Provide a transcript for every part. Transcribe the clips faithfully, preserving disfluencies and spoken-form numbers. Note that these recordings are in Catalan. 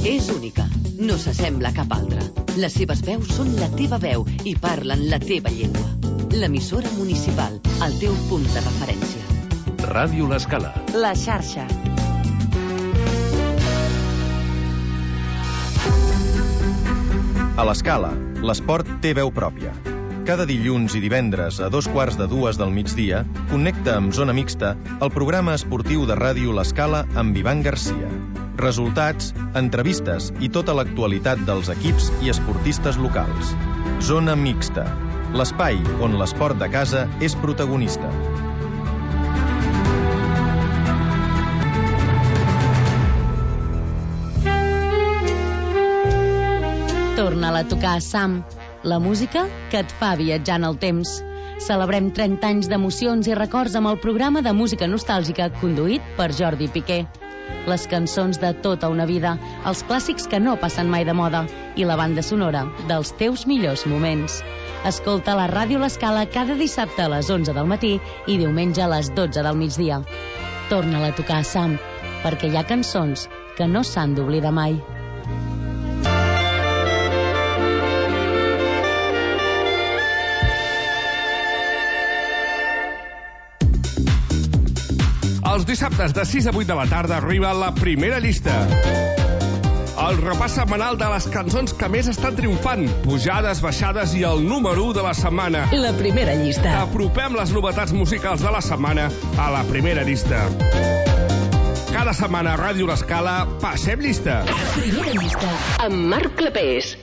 És única, no s'assembla a cap altra. Les seves veus són la teva veu i parlen la teva llengua. L'emissora municipal, el teu punt de referència. Ràdio L'Escala. La xarxa. A l'Escala, l'esport té veu pròpia. Cada dilluns i divendres a dos quarts de dues del migdia connecta amb Zona Mixta el programa esportiu de Ràdio L'Escala amb Ivan Garcia. Resultats, entrevistes i tota l'actualitat dels equips i esportistes locals. Zona Mixta, l'espai on l'esport de casa és protagonista. Torna-la a tocar, Sam. La música que et fa viatjar en el temps. Celebrem trenta anys d'emocions i records amb el programa de música nostàlgica conduït per Jordi Piqué. Les cançons de tota una vida, els clàssics que no passen mai de moda i la banda sonora dels teus millors moments. Escolta la Ràdio L'Escala cada dissabte a les onze del matí i diumenge a les dotze del migdia. Torna-la a tocar, Sam, perquè hi ha cançons que no s'han d'oblidar mai. Els dissabtes de sis a vuit de la tarda arriba la primera llista. El repàs setmanal de les cançons que més estan triomfant, pujades, baixades i el número u de la setmana. La primera llista. Apropem les novetats musicals de la setmana a la primera llista. Cada setmana a Ràdio L'Escala passem llista. Primera llista. Amb Marc Clapés.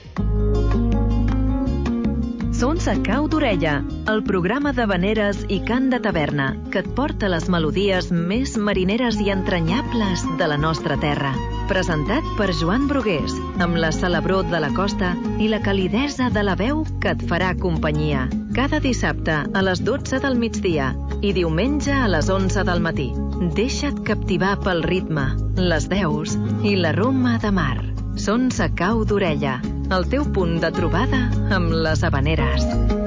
Sons a cau d'orella, el programa de veneres i cant de taverna que et porta les melodies més marineres i entranyables de la nostra terra. Presentat per Joan Brugués, amb la celebró de la costa i la calidesa de la veu que et farà companyia. Cada dissabte a les dotze del migdia i diumenge a les onze del matí. Deixa't captivar pel ritme, les veus i l'aroma de mar. Sons a cau d'orella, el teu punt de trobada amb les habaneres.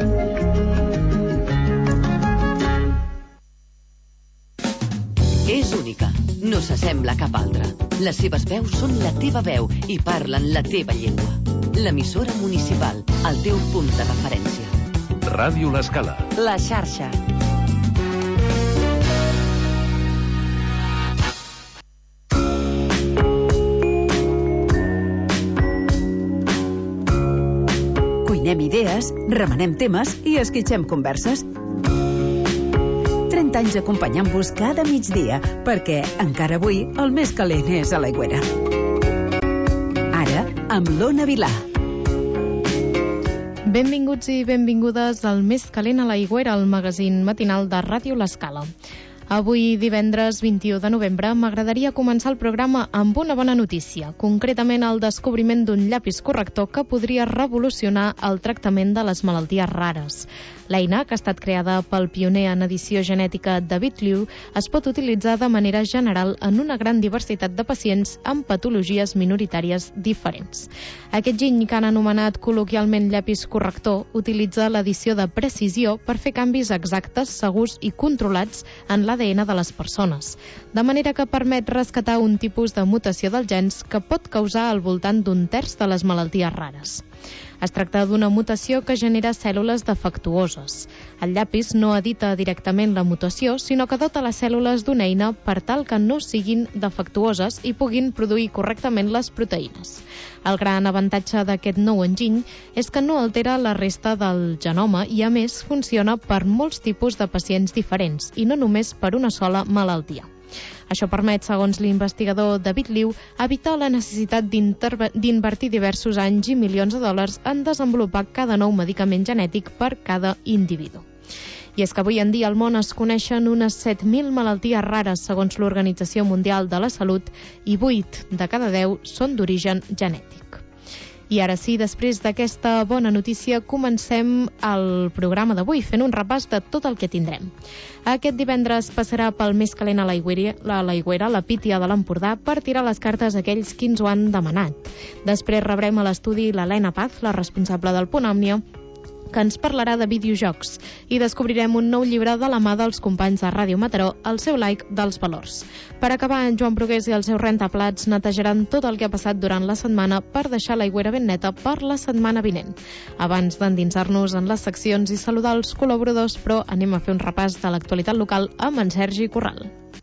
És única, no s'assembla a cap altra. Les seves veus són la teva veu i parlen la teva llengua. L'emissora municipal, el teu punt de referència. Ràdio L'Escala. La xarxa. Cuinem idees, remenem temes i esquitxem converses. trenta anys acompanyant-vos cada migdia, perquè encara avui el més calent és a l'Aigüera. Ara, amb l'Ona Vilà. Benvinguts i benvingudes al Més calent a l'Aigüera, el magazín matinal de Ràdio L'Escala. Avui, divendres vint-i-u de novembre, m'agradaria començar el programa amb una bona notícia, concretament el descobriment d'un llapis corrector que podria revolucionar el tractament de les malalties rares. L'eina, que ha estat creada pel pioner en edició genètica David Liu, es pot utilitzar de manera general en una gran diversitat de pacients amb patologies minoritàries diferents. Aquest giny, que han anomenat col·loquialment llapis corrector, utilitza l'edició de precisió per fer canvis exactes, segurs i controlats en l'A D N de les persones, de manera que permet rescatar un tipus de mutació dels gens que pot causar al voltant d'un terç de les malalties rares. Es tracta d'una mutació que genera cèl·lules defectuoses. El llapis no edita directament la mutació, sinó que dota les cèl·lules d'una eina per tal que no siguin defectuoses i puguin produir correctament les proteïnes. El gran avantatge d'aquest nou enginy és que no altera la resta del genoma i, a més, funciona per molts tipus de pacients diferents i no només per una sola malaltia. Això permet, segons l'investigador David Liu, evitar la necessitat d'invertir diversos anys i milions de dòlars en desenvolupar cada nou medicament genètic per cada individu. I és que avui en dia al món es coneixen unes set mil malalties rares segons l'Organització Mundial de la Salut i vuit de cada deu són d'origen genètic. I ara sí, després d'aquesta bona notícia, comencem el programa d'avui fent un repàs de tot el que tindrem. Aquest divendres passarà pel Més calent a l'Aigüera, la Pítia de l'Empordà, per tirar les cartes a aquells qui ens ho han demanat. Després rebrem a l'estudi l'Helena Paz, la responsable del Punt Òmnia, que ens parlarà de videojocs, i descobrirem un nou llibre de la mà dels companys de Ràdio Mataró, El seu like dels valors. Per acabar, en Joan Brugués i el seu rentaplats netejaran tot el que ha passat durant la setmana per deixar l'aigüera ben neta per la setmana vinent. Abans d'endinsar-nos en les seccions i saludar els col·laboradors, però anem a fer un repàs de l'actualitat local amb en Sergi Corral.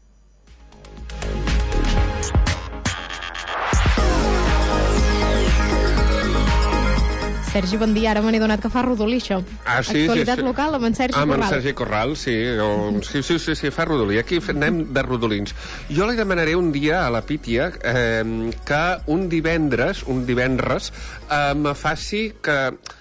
Sergi, bon dia. Ara me n'he donat que fa rodolí, això. Ah, sí, Actualitat sí, sí. local amb en Sergi ah, Corral. Amb en Sergi Corral, sí. O, sí, sí, sí, sí, fa rodolí. Aquí anem de rodolins. Jo li demanaré un dia a la Pítia eh, que un divendres, un divendres, eh, me faci que...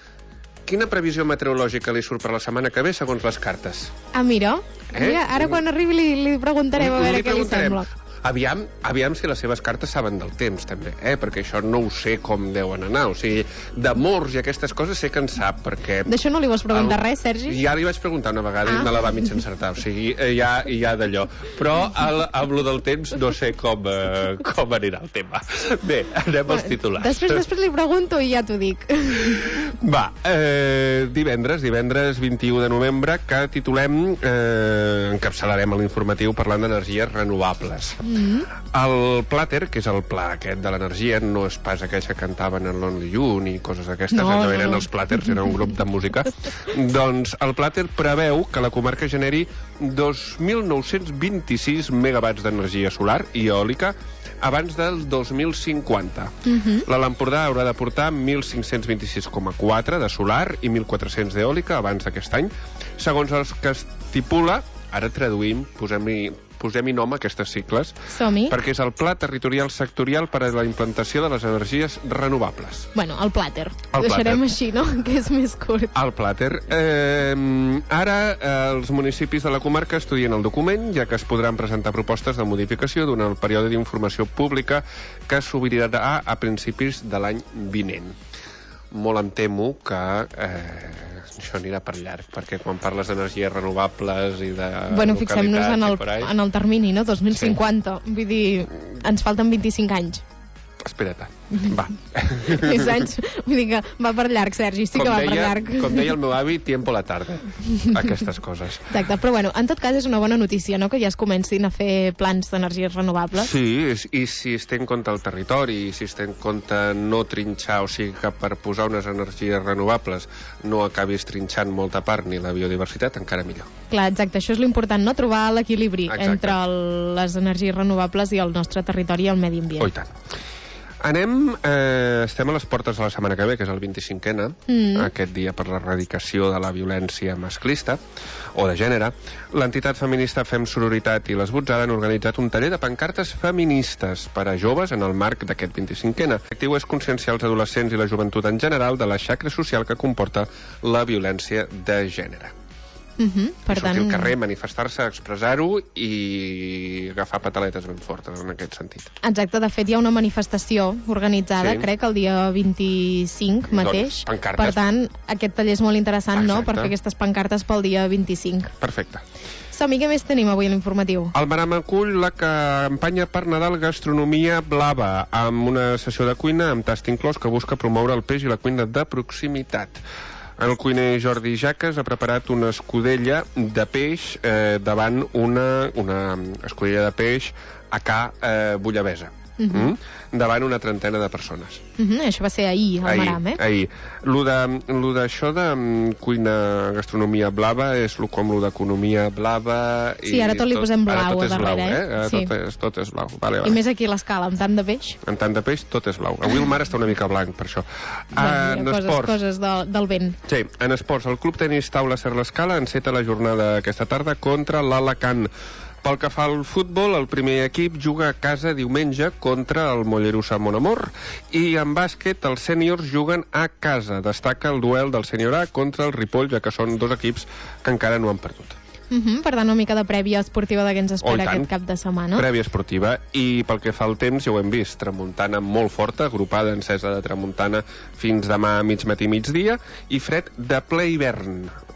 Quina previsió meteorològica li surt per la setmana que ve, segons les cartes? Ah, mira. Eh? Mira, ara quan arribi li, li preguntarem a veure li què li sembla. Aviam, aviam si les seves cartes saben del temps, també, eh? Perquè això no ho sé com deuen anar. O sigui, d'amors i aquestes coses sé que en sap, perquè... D'això no li vols preguntar el... res, Sergi? Ja li vaig preguntar una vegada ah. i me la va mig encertar. O sigui, ja, ja d'allò. Però el, amb lo del temps no sé com, eh, com anirà el tema. Bé, anem als titulars. Després, després li pregunto i ja t'ho dic. Va, eh, divendres, divendres vint-i-u de novembre, que titulem, eh, encapçalarem l'informatiu parlant d'energies renovables. Mm-hmm. El Plater, que és el pla aquest de l'energia, no és pas aquells que cantaven en Lonely You ni coses d'aquestes, no, no eren no. els Platers, era un grup de música. Doncs el Plater preveu que la comarca generi dos mil nou-cents vint-i-sis megawatts d'energia solar i eòlica abans del dos mil cinquanta. Mm-hmm. L'Alt Empordà haurà de portar mil cinc-cents vint-i-sis coma quatre de solar i mil quatre-cents d'eòlica abans d'aquest any. Segons els que estipula, ara traduïm, posem-hi posem-hi nom a aquestes sigles, Som-hi. perquè és el Pla Territorial Sectorial per a la implantació de les energies renovables. Bueno, el Plater. El Deixarem Plater. així, no?, que és més curt. El Plater. Eh, ara, eh, els municipis de la comarca estudien el document, ja que es podran presentar propostes de modificació durant el període d'informació pública que s'obrirà a, a principis de l'any vinent. Molt em temo que... Eh, això anirà per llarg, perquè quan parles d'energies renovables i de bueno, fixem-nos en el, ahí... en el termini, no? dos mil cinquanta. Sí. Vull dir, ens falten vint-i-cinc anys. Espera't, va. Més anys, vull dir que va per llarg, Sergi, sí com que va deia, per llarg. Com deia el meu avi, tiempo la tarda, aquestes coses. Exacte, però bueno, en tot cas és una bona notícia, no?, que ja es comencin a fer plans d'energies renovables. Sí, i si es té en compte el territori, i si es té en compte no trinxar, o sigui que per posar unes energies renovables no acabis trinxant molta part ni la biodiversitat, encara millor. Clar, exacte, això és l'important, no?, trobar l'equilibri entre el, les energies renovables i el nostre territori i el medi ambient. Oh, i tant. Anem, eh, estem a les portes de la setmana que ve, que és el vint-i-cinquè, mm. aquest dia per l'erradicació de la violència masclista o de gènere. L'entitat feminista Fem Sororitat i les Botzada han organitzat un taller de pancartes feministes per a joves en el marc d'aquest vint-i-cinquè. L'objectiu és conscienciar els adolescents i la joventut en general de la xacra social que comporta la violència de gènere. Uh-huh. Per sortir tant... al carrer, manifestar-se, expressar-ho i agafar pataletes ben fortes en aquest sentit. Exacte, de fet hi ha una manifestació organitzada, sí. crec, el dia vint-i-cinc mateix. Doncs, pancartes. Per tant, aquest taller és molt interessant, Exacte. no?, per fer aquestes pancartes pel dia vint-i-cinc. Perfecte. Som-hi, què més tenim avui a l'informatiu? El Maram acull la campanya per Nadal Gastronomia Blava, amb una sessió de cuina amb tast inclòs que busca promoure el peix i la cuina de proximitat. El cuiner Jordi Jaques ha preparat una escudella de peix eh, davant una, una escudella de peix a ca eh, Bullabesa. Uh-huh. mm? Davant una trentena de persones. Uh-huh. Això va ser ahir, al ahir, Maram, eh? Ahir. Lo d'això de, de cuina gastronomia blava és lo, com lo d'economia blava... Sí, ara tot li posem blau a darrere, eh? eh? Sí. Tot, és, tot és blau. Vale, vale. I més aquí a l'Escala, amb tant de peix. Amb tant de peix, tot és blau. Avui el mar està una mica blanc, per això. Bueno, en coses, esports, coses de, del vent. Sí, en esports, el Club Tenis Taula Ser l'Escala enceta la jornada aquesta tarda contra l'Alacant. Pel que fa al futbol, el primer equip juga a casa diumenge contra el Mollerussa Monamor i en bàsquet els sèniors juguen a casa. Destaca el duel del sènior A contra el Ripoll, ja que són dos equips que encara no han perdut. Uh-huh, per tant, una mica de prèvia esportiva de què ens espera oh, aquest cap de setmana. Prèvia esportiva, i pel que fa al temps ja ho hem vist, tramuntana molt forta, agrupada encesa de tramuntana fins demà a mig matí migdia, i fred de ple hivern.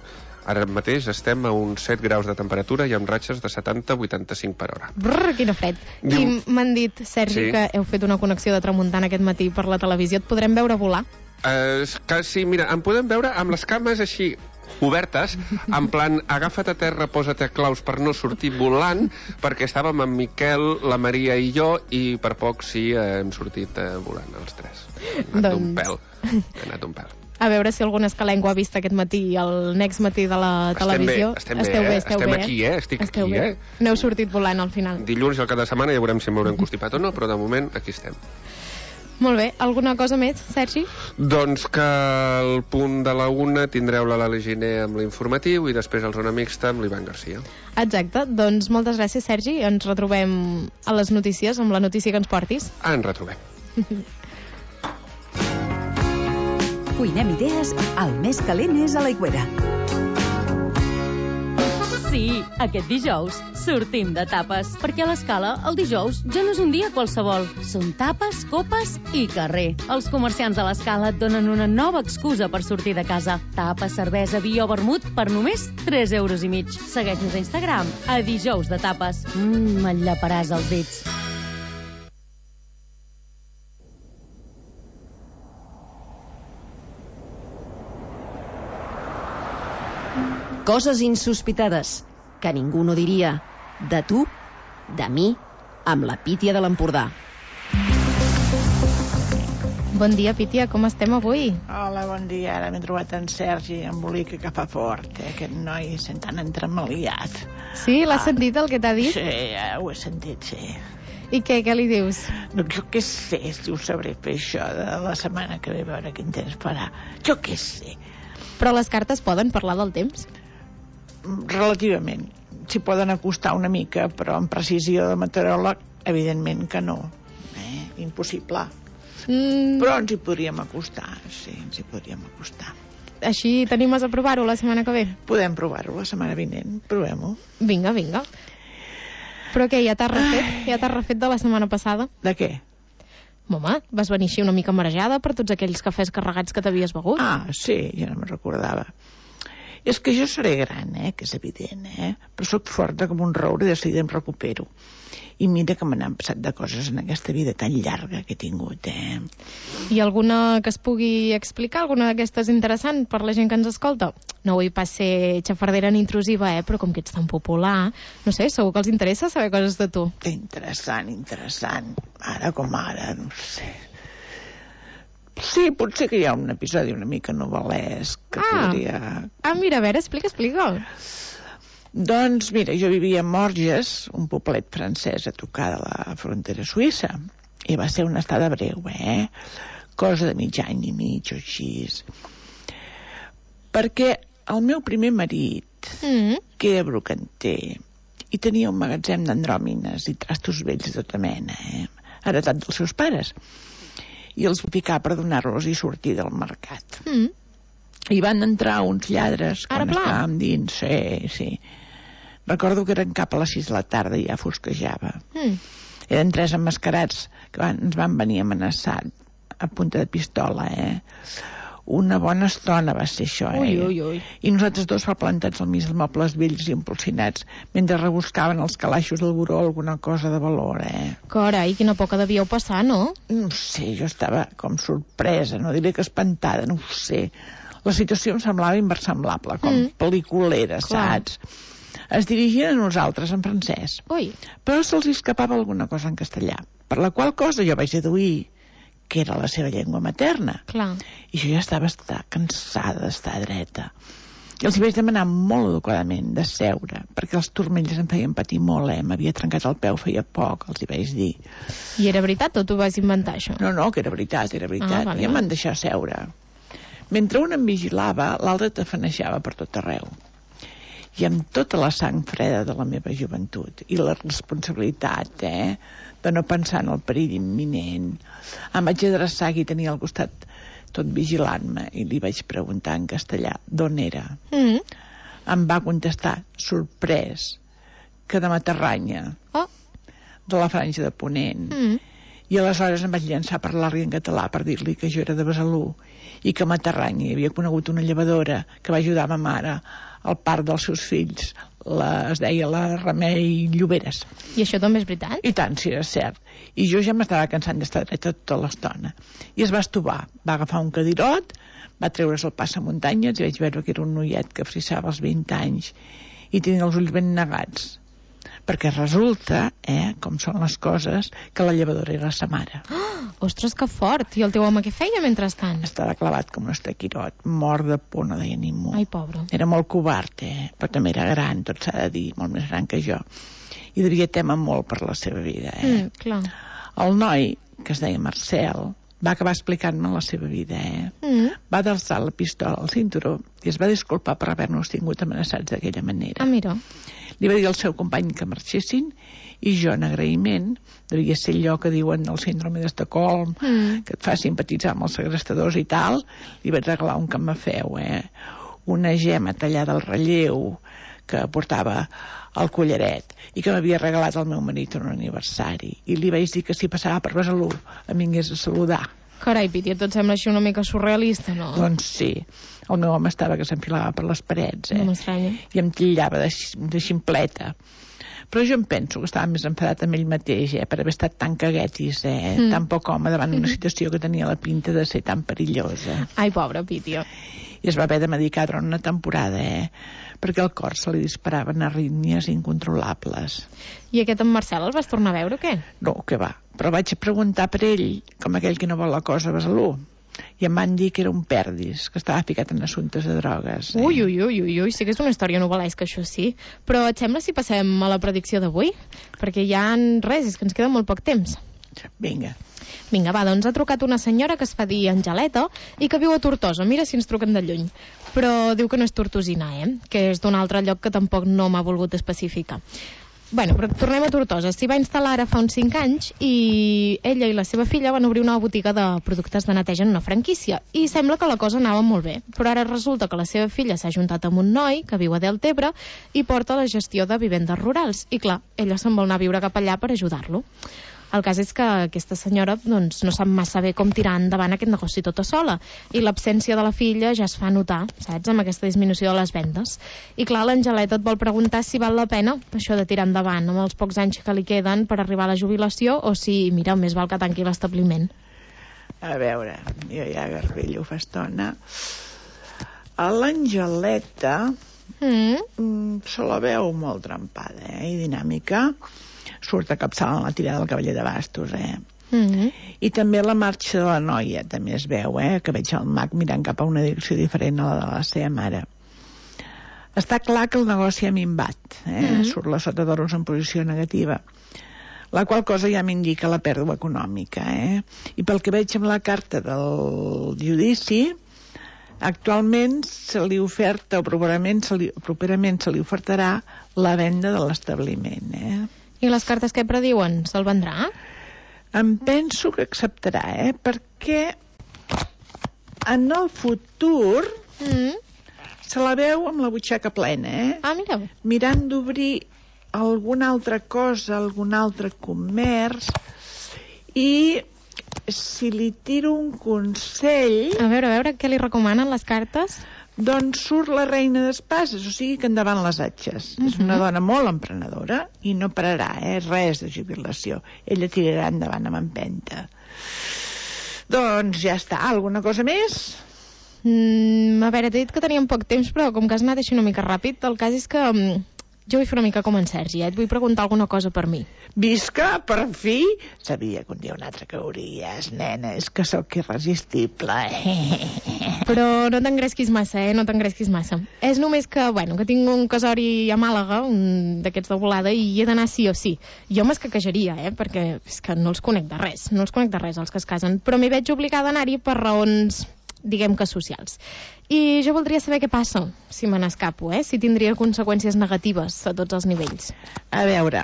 Ara mateix estem a uns set graus de temperatura i amb ratxes de setanta a vuitanta-cinc per hora. Brrr, quina fred. Diu... I m'han dit, Sergi, Sí. que heu fet una connexió de tramuntana aquest matí per la televisió. Et podrem veure volar? Uh, que, sí, mira, em podem veure amb les cames així obertes, en plan, agafa't a terra, posa't a claus per no sortir volant, perquè estàvem amb Miquel, la Maria i jo, i per poc sí eh, hem sortit eh, volant els tres. Hem anat Doncs- un pèl. Hem anat un pèl. A veure si algun escalenco ha vist aquest matí i el next matí de la televisió. Estem bé, estem bé, esteu eh? esteu Estem bé, aquí, eh? Estic esteu aquí, bé. eh? No heu sortit volant al final. Dilluns i el cap de setmana ja veurem si m'haurem constipat o no, però de moment aquí estem. Molt bé. Alguna cosa més, Sergi? Doncs que al punt de la una tindreu la Lali Giner amb l'informatiu i després el Zona Mixta amb l'Ivan Garcia. Exacte. Doncs moltes gràcies, Sergi. Ens retrobem a les notícies, amb la notícia que ens portis. Ens retrobem. Cuinem idees, el més calent és a l'Aigüera. Sí, aquest dijous sortim de tapes, perquè a l'Escala el dijous ja no és un dia qualsevol. Són tapes, copes i carrer. Els comerciants de l'Escala et donen una nova excusa per sortir de casa. Tapes, cervesa, vi o vermut per només tres euros i mig. Segueix-nos a Instagram, a dijous de tapes. Mmm, m'enllaparàs els dits. Coses insospitades que ningú no diria. De tu, de mi, amb la Pítia de l'Empordà. Bon dia, Pítia. Com estem avui? Hola, bon dia. Ara m'he trobat en Sergi embolica que fa fort, eh? Aquest noi sent tan entremaliat. Sí? L'has Ah. sentit el que t'ha dit? Sí, eh, ho he sentit, sí. I què, què li dius? No, jo què sé si ho sabré fer això de la setmana que ve, a veure quin temps farà. Jo què sé. Però les cartes poden parlar del temps? Relativament. S'hi poden acostar una mica, però amb precisió de meteoròleg, evidentment que no. Eh? Impossible. Mm, Però ens hi podríem acostar, sí, ens hi podríem acostar. Així t'animes a provar-ho la setmana que ve? Podem provar-ho la setmana vinent, provem-ho. Vinga, vinga. Però què, ja t'has refet? Ja t'has refet de la setmana passada? De què? Home, vas venir així una mica marejada per tots aquells cafès carregats que t'havies begut? Ah, sí, ja no me'n recordava. És que jo seré gran, eh, que és evident, eh? Però sóc forta com un roure i de seguida em recupero. I mira que me n'han passat de coses en aquesta vida tan llarga que he tingut, eh? I alguna que es pugui explicar? Alguna d'aquestes interessant per la gent que ens escolta? No vull pas ser xafardera ni intrusiva, eh? Però com que ets tan popular, no sé, segur que els interessa saber coses de tu. Interessant, interessant. Ara com ara, no sé. Sí, potser que hi ha un episodi una mica novel·lesc que Ah. podria... Ah, mira, a veure, explica, explica. Doncs mira, jo vivia a Morges, un poblet francès a tocar de la frontera suïssa, i va ser una estada breu, eh? Cosa de mig any i mig o així. Perquè el meu primer marit, Mm. que era brocanter, i tenia un magatzem d'andròmines i trastos vells de tota mena, eh? Heretat dels seus pares. I els va picar per donar-los i sortir del mercat. Mm. I van entrar uns lladres Ara quan pla. estàvem dins, sí, sí. Recordo que eren cap a les sis de la tarda i ja fosquejava. Mm. Eren tres emmascarats que van, ens van venir amenaçant a punta de pistola, eh? Una bona estona va ser això, eh? Ui, ui, ui. I nosaltres dos plantats al mig dels mobles vells i empolsinats, mentre rebuscaven els calaixos del buró alguna cosa de valor, eh? Carai, quina por que devíeu passar, no? No sé, jo estava com sorpresa, no diré que espantada, no ho sé. La situació em semblava inversemblable, com Mm. pel·liculera, Clar. saps? Es dirigien a nosaltres en francès, Ui, però se'ls escapava alguna cosa en castellà, per la qual cosa jo vaig deduir que era la seva llengua materna. clar. I jo ja estava estar cansada d'estar dreta. I els hi vaig demanar molt educadament de seure, perquè els turmells em feien patir molt, eh? M'havia trencat el peu feia poc, els hi vaig dir. I era veritat o tu vas inventar això? No, no, que era veritat, era veritat. Ah, vale, I em vale. van deixar seure. Mentre un em vigilava, l'altre tafanejava per tot arreu. I amb tota la sang freda de la meva joventut i la responsabilitat, eh, de no pensar en el perill imminent, em vaig adreçar qui tenia al costat tot vigilant-me i li vaig preguntar en castellà d'on era. Mm. Em va contestar, sorprès, que de Matarranya, Oh. de la Franja de Ponent. Mm. I aleshores em vaig llançar a parlar-li en català per dir-li que jo era de Besalú i que a Matarranya havia conegut una llevadora que va ajudar ma mare al part dels seus fills, la, es deia la Remei Lloberes. I això també és veritat? I tant, sí, és cert. I jo ja m'estava cansant d'estar dreta tota l'estona. I es va estovar, va agafar un cadirot, va treure's el passamuntanyes i vaig veure que era un noiet que frissava als vint anys i tenia els ulls ben negats. Perquè resulta, eh, com són les coses, que la llevadora era sa mare. Oh, ostres, que fort! I el teu home què feia mentrestant? Estava clavat com un estaquirot, mort de por, no deia ningú. Ai, pobre. Era molt covard, eh? Però també era gran, tot s'ha de dir, molt més gran que jo. I devia témer molt per la seva vida, eh? Mm, clar. El noi, que es deia Marcel, va acabar explicant-me la seva vida, eh? Mm. Va d'alçar la pistola al cinturó i es va disculpar per haver-nos tingut amenaçats d'aquella manera. Ah, mira. Li va dir al seu company que marxessin i jo, en agraïment, devia ser allò que diuen del síndrome d'Estocolm, mm. que et fa simpatitzar amb els segrestadors i tal, li vaig regalar un camafeu, eh? Una gema tallada al relleu que portava al collaret i que m'havia regalat el meu marit en un aniversari. I li vaig dir que si passava per Besalú em vingués a saludar. Carai, Piti, tot sembla així una mica surrealista, no? Doncs sí. El meu home estava que s'enfilava per les parets, eh? No m'estranya. I em tillava de, de ximpleta. Però jo em penso que estava més enfadat amb ell mateix, eh? Per haver estat tan caguetis, eh? Mm. Tan poc home davant una situació que tenia la pinta de ser tan perillosa. Ai, pobre Piti. I es va haver de medicar durant una temporada, eh? Perquè al cor se li disparaven arrítmies incontrolables. I aquest en Marcel el vas tornar a veure o què? No, què va. Però vaig preguntar per ell, com aquell que no vol la cosa a Besalú. I em van dir que era un perdis, que estava ficat en assumptes de drogues. Eh? Ui, ui, ui, ui, ui, sí que és una història novel·lesca, això sí. Però et sembla si passem a la predicció d'avui? Perquè ja en res, és que ens queda molt poc temps. Vinga. Vinga, va, doncs ha trucat una senyora que es fa dir Angeleta i que viu a Tortosa. Mira si ens truquen de lluny. Però diu que no és tortosina, eh? Que és d'un altre lloc que tampoc no m'ha volgut especificar. Bueno, però tornem a Tortosa. S'hi va instal·lar ara fa uns cinc anys i ella i la seva filla van obrir una botiga de productes de neteja en una franquícia i sembla que la cosa anava molt bé. Però ara resulta que la seva filla s'ha juntat amb un noi que viu a Deltebre i porta la gestió de vivendes rurals. I clar, ella se'n vol anar a viure cap allà per ajudar-lo. El cas és que aquesta senyora doncs, no sap massa bé com tirar endavant aquest negoci tota sola i l'absència de la filla ja es fa notar, saps, amb aquesta disminució de les vendes. I clar, l'Angeleta et vol preguntar si val la pena això de tirar endavant amb els pocs anys que li queden per arribar a la jubilació o si, mira, més val que tanqui l'establiment. A veure, jo ja garbillo fa estona. A l'Angeleta mm. se la veu molt trempada, eh, i dinàmica. Surt a capçal en la tirada del cavaller de bastos, eh? Mm-hmm. I també la marxa de la noia també es veu, eh? Que veig el mag mirant cap a una direcció diferent a la de la seva mare. Està clar que el negoci ha minvat, eh? Mm-hmm. Surt la sota d'oros en posició negativa, la qual cosa ja m'indica la pèrdua econòmica, eh? I pel que veig amb la carta del judici, actualment se li oferta, o properament se li, properament se li ofertarà la venda de l'establiment, eh? I les cartes què prediuen? Se'l vendrà? Em penso que acceptarà, eh? Perquè en el futur mm. se la veu amb la butxaca plena, eh? Ah, mira. Mirant d'obrir alguna altra cosa, algun altre comerç, i si li tiro un consell... A veure, a veure, què li recomanen les cartes? Doncs surt la reina d'espases, o sigui que endavant les atxes. Uh-huh. És una dona molt emprenedora i no pararà, eh? Res de jubilació. Ella tirarà endavant amb empenta. Doncs ja està. Alguna cosa més? Mm, a veure, t'he dit que teníem poc temps, però com que has anat així una mica ràpid, el cas és que um, jo vull fer una mica com en Sergi, eh? Et vull preguntar alguna cosa per mi. Visca, per fi! Sabia que un dia un altre cauries, nena, és que sóc irresistible. Però no t'engresquis massa, eh? No t'engresquis massa. És només que, bueno, que tinc un casori a Màlaga, un d'aquests de volada, i he d'anar sí o sí. Jo m'escaquejaria, eh? Perquè és que no els conec de res, no els conec de res, els que es casen, però m'hi veig obligada a anar-hi per raons, diguem que socials. I jo voldria saber què passa si me n'escapo, eh? Si tindria conseqüències negatives a tots els nivells. A veure,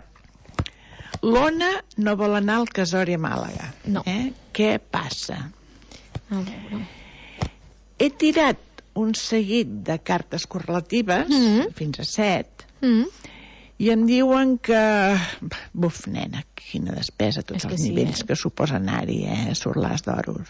l'Ona no vol anar al casori a Màlaga. No. Eh? Què passa? A veure... He tirat un seguit de cartes correlatives, mm-hmm. fins a set, mm-hmm. I em diuen que... Buf, nena, quina despesa, tots els nivells que suposa anar-hi, eh? Surt l'as d'oros.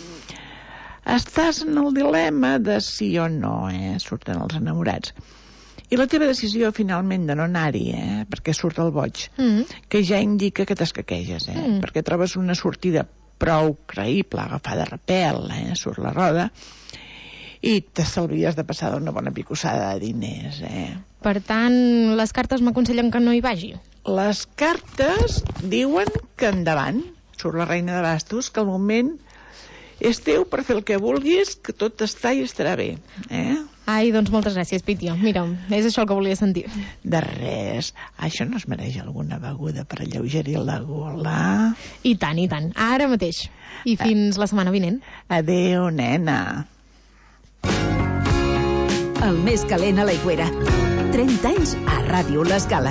Estàs en el dilema de sí o no, eh? Surten els enamorats. I la teva decisió, finalment, de no anar-hi, eh? Perquè surt el boig, mm. que ja indica que t'escaqueges, eh? Mm. Perquè trobes una sortida prou creïble, agafada a repel, eh? Surt la roda, i t'estalvies de passar d'una bona picossada de diners, eh? Per tant, les cartes m'aconsellen que no hi vagi? Les cartes diuen que endavant, surt la reina de bastos, que al moment és teu per fer el que vulguis, que tot està i estarà bé, eh? Ai, doncs moltes gràcies, Pítia. Mira, és això el que volia sentir. De res. Això no es mereix alguna beguda per alleugerir la gola? I tant, i tant. Ara mateix. I fins la setmana vinent. Adéu, nena. El més calent a l'Aigüera. trenta anys a Ràdio L'Escala.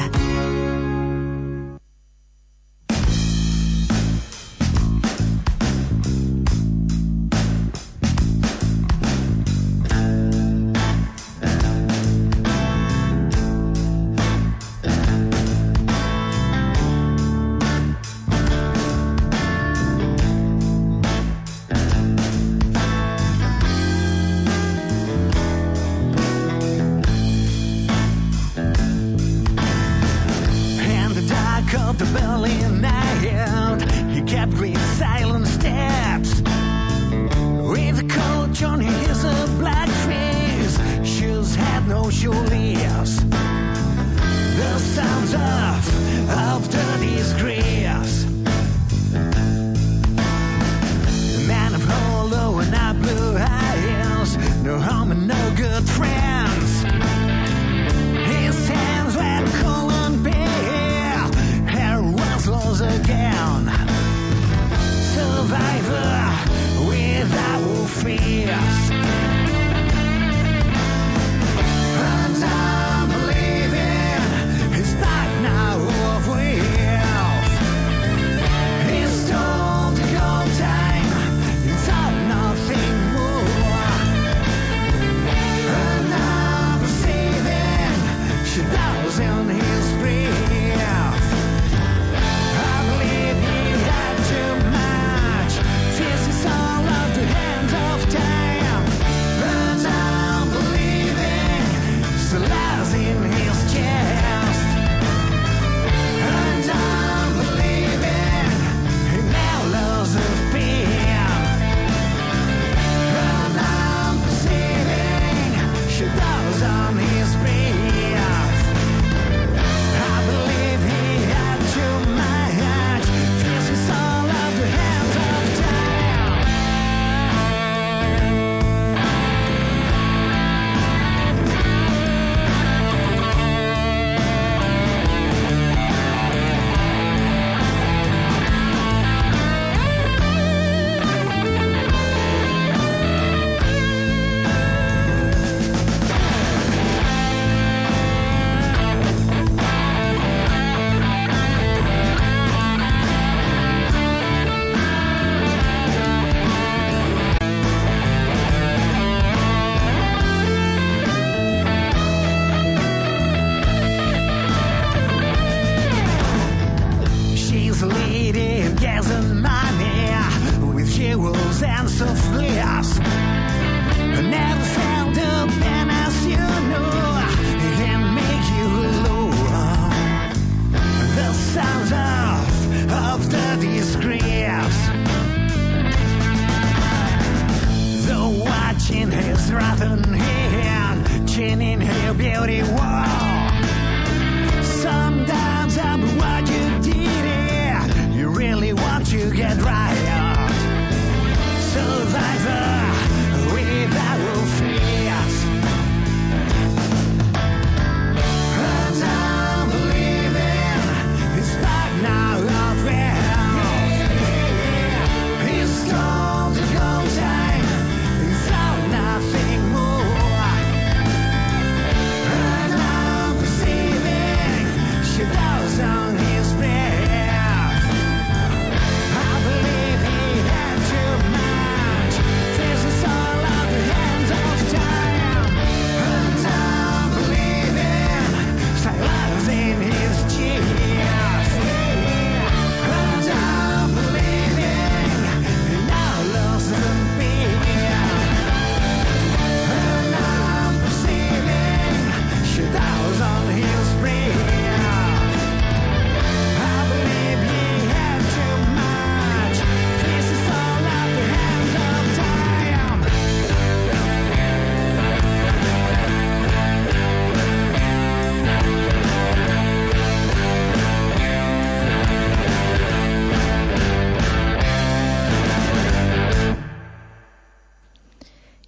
She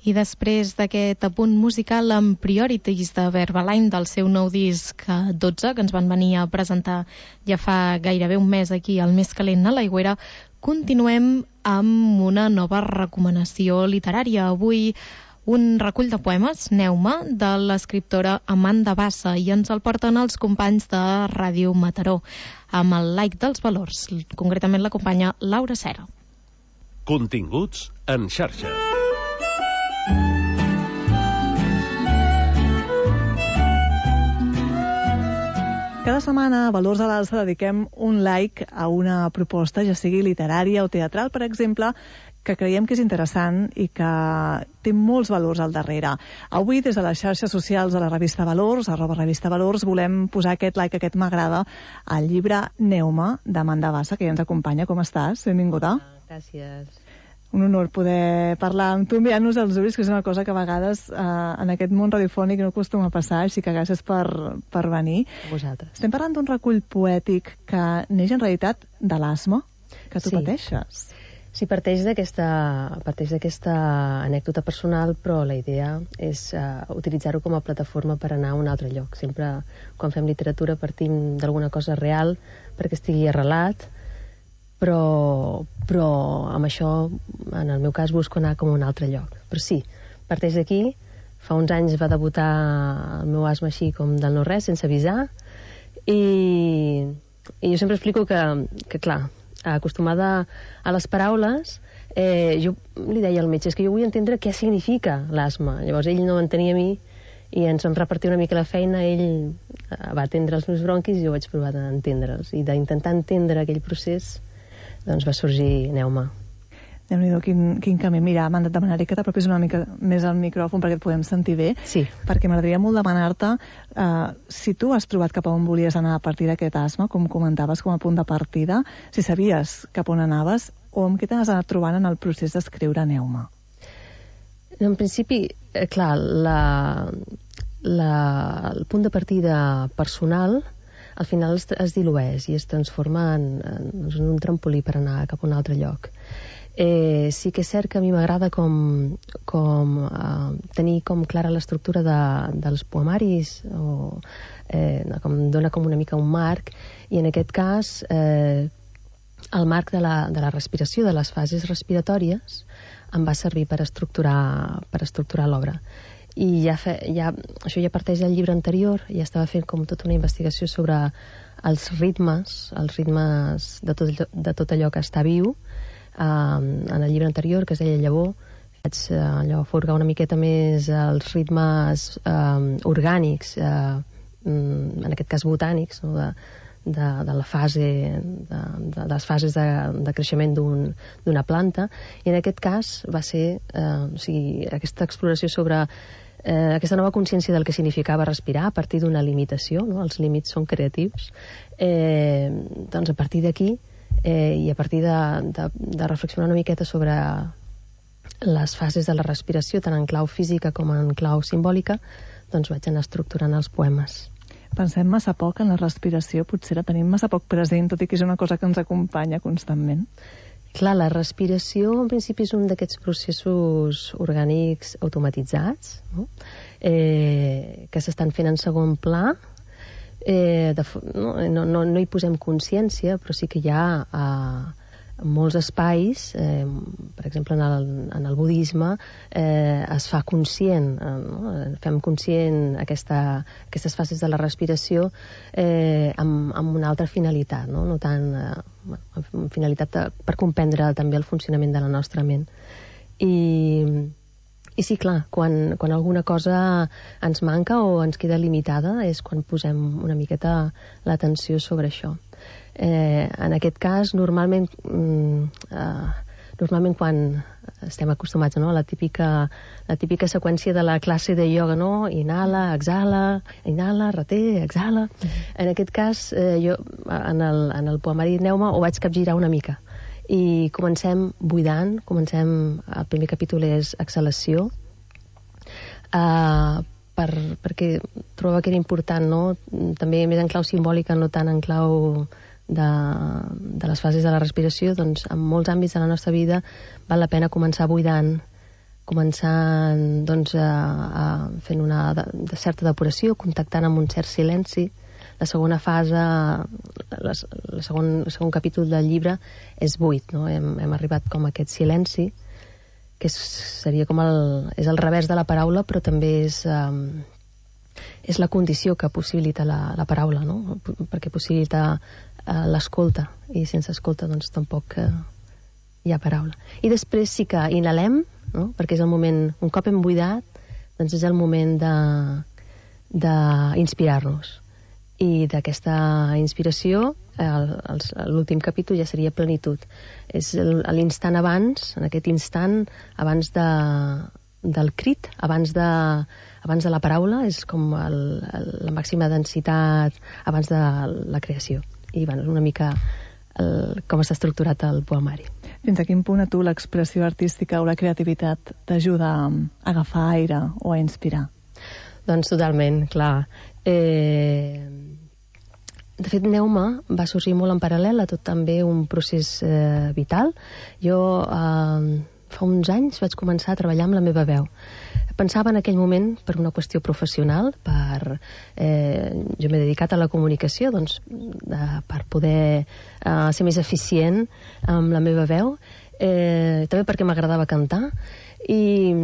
I després d'aquest apunt musical amb Priorities de Verbaline del seu nou disc dotze, que ens van venir a presentar ja fa gairebé un mes aquí al Més Calent a l'Aigüera, continuem amb una nova recomanació literària. Avui un recull de poemes, Neu-me, de l'escriptora Amanda Bassa, i ens el porten els companys de Ràdio Mataró, amb el Like dels Valors. Concretament l'acompanya Laura Serra. Continguts en xarxa. Cada setmana a Valors a l'Alça dediquem un like a una proposta, ja sigui literària o teatral, per exemple, que creiem que és interessant i que té molts valors al darrere. Avui, des de les xarxes socials de la revista Valors, arroba revista Valors, volem posar aquest like, aquest m'agrada, al llibre Neu-me, d'Amanda Bassa, que ja ens acompanya. Com estàs? Benvinguda. Gràcies. Un honor poder parlar amb tu, enviant-nos els ulls, que és una cosa que a vegades eh, en aquest món radiofònic no acostuma a passar, així que gràcies per, per venir. A vosaltres. Estem parlant d'un recull poètic que neix en realitat de l'asma que tu sí. pateixes. Sí, parteix d'aquesta parteix d'aquesta anècdota personal, però la idea és uh, utilitzar-ho com a plataforma per anar a un altre lloc. Sempre, quan fem literatura, partim d'alguna cosa real perquè estigui arrelat, però, però amb això, en el meu cas, busco anar com a un altre lloc. Però sí, parteix d'aquí. Fa uns anys va debutar el meu asma així com del no-res, sense avisar, i, i jo sempre explico que, que clar, acostumada a les paraules, eh, jo li deia al metge, és que jo vull entendre què significa l'asma. Llavors ell no m'entenia a mi i ens vam repartir una mica la feina. Ell va atendre els meus bronquis i jo vaig provar d'entendre'ls, i d'intentar entendre aquell procés doncs va sorgir Neu-me. Déu-n'hi-do, quin, quin camí. Mira, Amanda, et demanaré que t'apropis una mica més al micròfon perquè et podem sentir bé. Sí. Perquè m'agradaria molt demanar-te uh, si tu has trobat cap a on volies anar a partir d'aquest asma, com comentaves, com a punt de partida, si sabies cap on anaves o amb què t'has anat trobant en el procés d'escriure Neu-me. En principi, eh, clar, la, la, el punt de partida personal al final es, es dilueix i es transforma en, en, en un trampolí per anar cap a un altre lloc. Eh, sí que és cert que a mi m'agrada com, com uh, tenir com clara l'estructura de, dels poemaris, o eh, com dona com una mica un marc, i en aquest cas eh, el marc de la, de la respiració, de les fases respiratòries, em va servir per estructurar, per estructurar l'obra. I ja fe, ja, això ja parteix del llibre anterior. Ja estava fent com tota una investigació sobre els ritmes, els ritmes de tot, de tot allò que està viu. Um, en el llibre anterior, que es deia Llavor, vaig uh, allò, forgar una miqueta més els ritmes um, orgànics, uh, um, en aquest cas botànics, no? de, de, de la fase de, de, de les fases de, de creixement d'un, d'una planta. I en aquest cas va ser uh, o sigui, aquesta exploració sobre eh, aquesta nova consciència del que significava respirar a partir d'una limitació, no? Els límits són creatius. Eh, doncs a partir d'aquí eh, i a partir de, de, de reflexionar una miqueta sobre les fases de la respiració, tant en clau física com en clau simbòlica, doncs vaig anar estructurant els poemes. Pensem massa poc en la respiració, potser la tenim massa poc present, tot i que és una cosa que ens acompanya constantment. Clar, la respiració en principi és un d'aquests processos orgànics automatitzats, no? eh, que s'estan fent en segon pla. Eh, de, no, no, no, no hi posem consciència, però sí que hi ha eh, molts espais, eh, per exemple en el, en el budisme, eh, es fa conscient, eh, no? Fem conscient aquesta, aquestes fases de la respiració eh, amb, amb una altra finalitat, no, no tant eh, amb finalitat de, per comprendre també el funcionament de la nostra ment. I, i sí, clar, quan, quan alguna cosa ens manca o ens queda limitada és quan posem una miqueta l'atenció sobre això. Eh, en aquest cas, normalment, mm, eh, normalment quan estem acostumats, no, a la típica, la típica seqüència de la classe de ioga, no? Inhala, exhala, inhala, reté, exhala. Mm-hmm. En aquest cas, eh, jo en el, en el poemari Neu-me ho vaig capgirar una mica. I comencem buidant, comencem, el primer capítol és exhalació, eh, per, perquè trobo que era important, no? També més en clau simbòlica, no tant en clau de, de les fases de la respiració. Doncs en molts àmbits de la nostra vida val la pena començar buidant, començant doncs, a, a fent una de, de certa depuració, contactant amb un cert silenci. La segona fase, la, la segon, el segon capítol del llibre és buit, no? Hem, hem arribat com a aquest silenci, que és, seria com el, és el revers de la paraula, però també és, um, és la condició que possibilita la, la paraula, no? Perquè possibilita uh, l'escolta, i sense escolta doncs tampoc uh, hi ha paraula. I després sí que inhalem, no? Perquè és el moment, un cop hem buidat, doncs és el moment de d'inspirar-nos. I d'aquesta inspiració, l'últim capítol ja seria plenitud. És l'instant abans, en aquest instant, abans de, del crit, abans de, abans de la paraula, és com el, el, la màxima densitat abans de la creació. I bueno, és una mica el, com està estructurat el poemari. Fins a quin punt a tu l'expressió artística o la creativitat t'ajuda a agafar aire o a inspirar? Doncs totalment, clar. Eh... De fet, Neuma va sorgir molt en paral·lel a tot també un procés eh, vital. Jo eh, fa uns anys vaig començar a treballar amb la meva veu. Pensava en aquell moment, per una qüestió professional, per, eh, jo m'he dedicat a la comunicació, doncs, de, per poder eh, ser més eficient amb la meva veu, eh, també perquè m'agradava cantar, i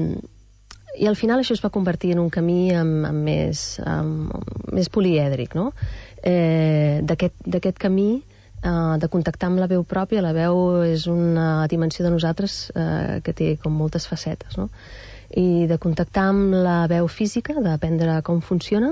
i al final això es va convertir en un camí amb, amb més, amb, més polièdric, no? Eh, d'aquest camí eh, de contactar amb la veu pròpia. La veu és una dimensió de nosaltres eh, que té com moltes facetes, no? I de contactar amb la veu física, d'aprendre com funciona,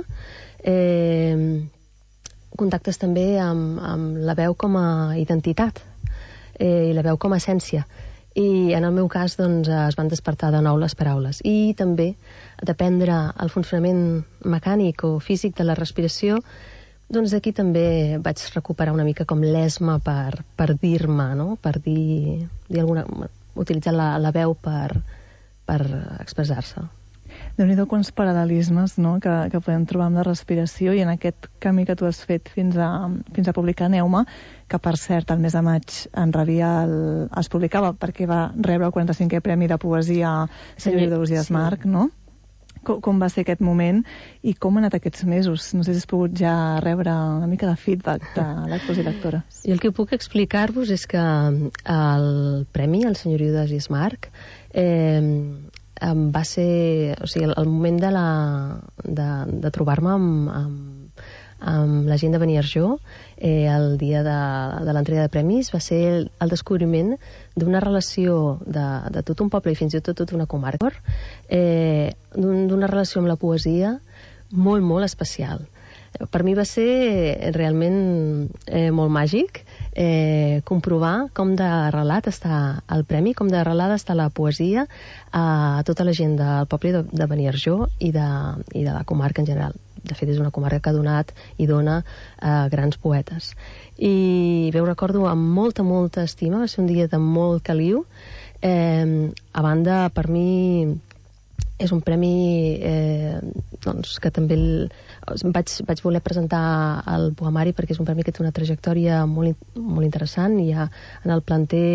eh, contactes també amb, amb la veu com a identitat eh, i la veu com a essència. I en el meu cas doncs, es van despertar de nou les paraules. I també d'aprendre el funcionament mecànic o físic de la respiració, doncs aquí també vaig recuperar una mica com l'esma per, per dir-me, no? Per dir, dir alguna, utilitzar la, la veu per, per expressar-se. Déu-n'hi-do quants paral·lelismes, no? que, que podem trobar amb la respiració, i en aquest camí que tu has fet fins a, fins a publicar Neuma, que per cert el mes de maig en rebia el, es publicava perquè va rebre el quaranta-cinquè Premi de Poesia Senyor Iudeusias sí. Marc, no? Com, com va ser aquest moment i com han anat aquests mesos? No sé si has pogut ja rebre una mica de feedback de lectors i lectores. I el que puc explicar-vos és que el premi, el Senyor Iudeusias Marc, eh, va ser, o sigui, el, el moment de, la, de, de trobar-me amb, amb, amb la gent de Beniarjó, eh, el dia de, de l'entrega de premis, va ser el, el descobriment d'una relació de, de tot un poble i fins i tot tota una comarca, eh, d'una relació amb la poesia molt, molt especial. Per mi va ser realment eh, molt màgic eh, comprovar com de relat està el premi, com de relat està la poesia a tota la gent del poble de, de Beniarjó i de, i de la comarca en general. De fet, és una comarca que ha donat i dona eh, grans poetes. I bé, ho recordo amb molta, molta estima, va ser un dia de molt caliu. Eh, a banda, per mi és un premi eh, doncs, que també el, vaig, vaig voler presentar al poemari perquè és un premi que té una trajectòria molt, molt interessant. Hi ha en el planter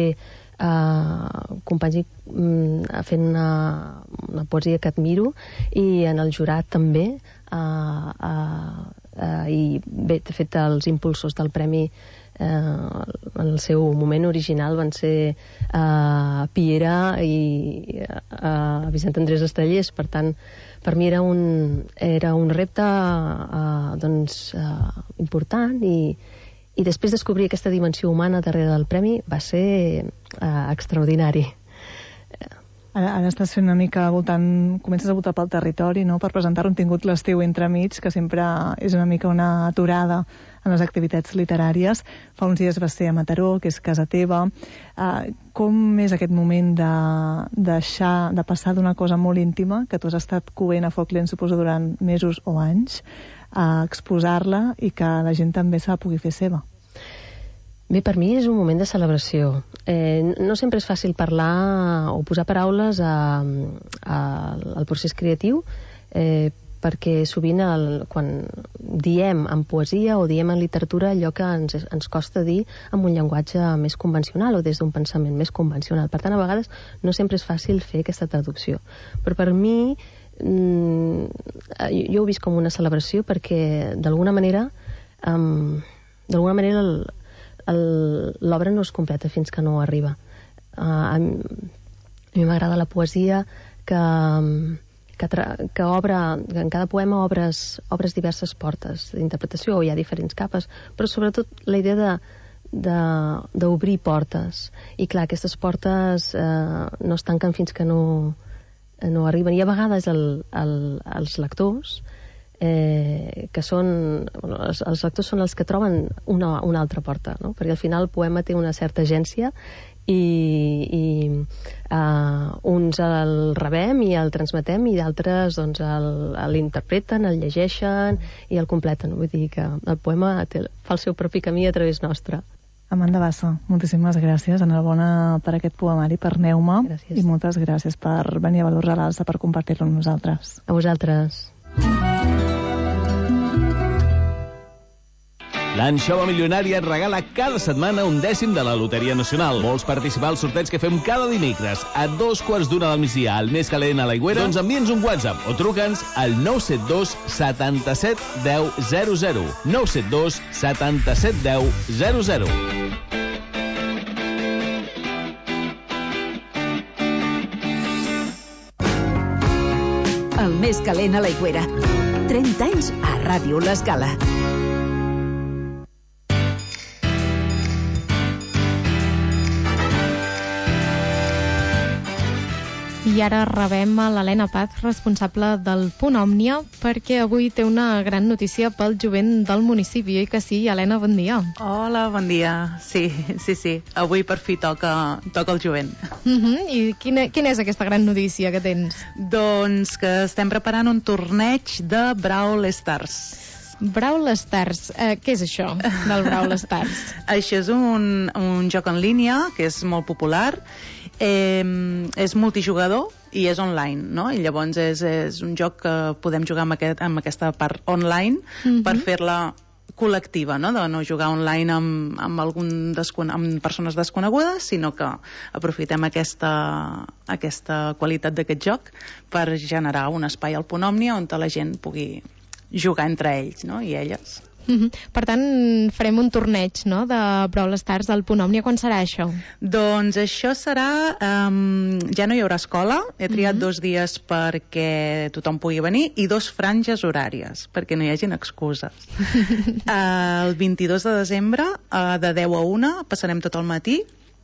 eh, companys mm, fent una, una poesia que admiro, i en el jurat també eh, eh, eh, i bé, de fet els impulsors del premi eh, en el seu moment original van ser eh, Piera i eh, Vicent Andrés Estellers. Per tant, per mi era un, era un repte eh, doncs, eh, important, i, i després descobrir aquesta dimensió humana darrere del premi va ser eh, extraordinari. Ara, ara estàs fent una mica voltant, comences a voltar pel territori, no?, per presentar-ho. Hem tingut l'estiu entremig, que sempre és una mica una aturada en les activitats literàries. Fa uns dies va ser a Mataró, que és casa teva. Uh, com és aquest moment de deixar, de passar d'una cosa molt íntima, que tu has estat coent a foc lent, suposo, durant mesos o anys, a exposar-la i que la gent també se la pugui fer seva? Bé, per mi és un moment de celebració. Eh, no sempre és fàcil parlar o posar paraules a, a, al procés creatiu, eh, perquè sovint el, quan diem en poesia o diem en literatura allò que ens, ens costa dir amb un llenguatge més convencional o des d'un pensament més convencional. Per tant, a vegades no sempre és fàcil fer aquesta traducció. Però per mi, mmm, jo ho he vist com una celebració perquè d'alguna manera, um, d'alguna manera l'obra no es completa fins que no arriba. Uh, a mi m'agrada la poesia que... Que, que, obre, que en cada poema obres, obres diverses portes d'interpretació, hi ha diferents capes, però sobretot la idea d'obrir portes. I clar, aquestes portes eh, no es tanquen fins que no, no arriben. I a vegades el, el, els lectors, eh, que són... Bueno, els, els lectors són els que troben una, una altra porta, no? Perquè al final el poema té una certa agència i, i uh, uns el rebem i el transmetem i d'altres doncs, l'interpreten, el, el llegeixen i el completen. Vull dir que el poema té, fa el seu propi camí a través nostre. Amanda Bassa, moltíssimes gràcies. Enhorabona per aquest poemari, per Neuma. Gràcies. I moltes gràcies per venir a Valors a l'Alça per compartir-lo amb nosaltres. A vosaltres. L'Anxova Milionària et regala cada setmana un dècim de la Loteria Nacional. Vols participar al sorteig que fem cada dimecres a dos quarts d'una del migdia al Més Calent a l'Aigüera? Doncs envia'ns un WhatsApp o truca'ns al nou set dos setanta-set deu zero zero. nou set dos setanta-set deu zero zero. El Més Calent a l'Aigüera. trenta anys a Ràdio L'Escala. I ara rebem a l'Helena Paz, responsable del Punt Òmnia, perquè avui té una gran notícia pel jovent del municipi. Oi que sí, Helena? Bon dia. Hola, bon dia. Sí, sí, sí. Avui per fi toca, toca el jovent. Uh -huh. I quina, quina és aquesta gran notícia que tens? Doncs que estem preparant un torneig de Brawl Stars. Brawl Stars, eh, què és això del Brawl Stars? Això és un, un joc en línia que és molt popular, eh, és multijugador i és online, no? I llavors és, és un joc que podem jugar amb, aquest, amb aquesta part online mm-hmm. per fer-la col·lectiva, no? De no jugar online amb, amb, algun descone... amb persones desconegudes, sinó que aprofitem aquesta, aquesta qualitat d'aquest joc per generar un espai al Punt Òmnia on la gent pugui jugar entre ells, no? I elles. Mm-hmm. Per tant, farem un torneig, no?, de Brawl Stars al Punt Òmnia. Quan serà això? Doncs això serà... Um, ja no hi haurà escola. He triat mm-hmm. dos dies perquè tothom pugui venir i dos franges horàries, perquè no hi hagin excuses. uh, el vint-i-dos de desembre, uh, de deu a una, passarem tot el matí,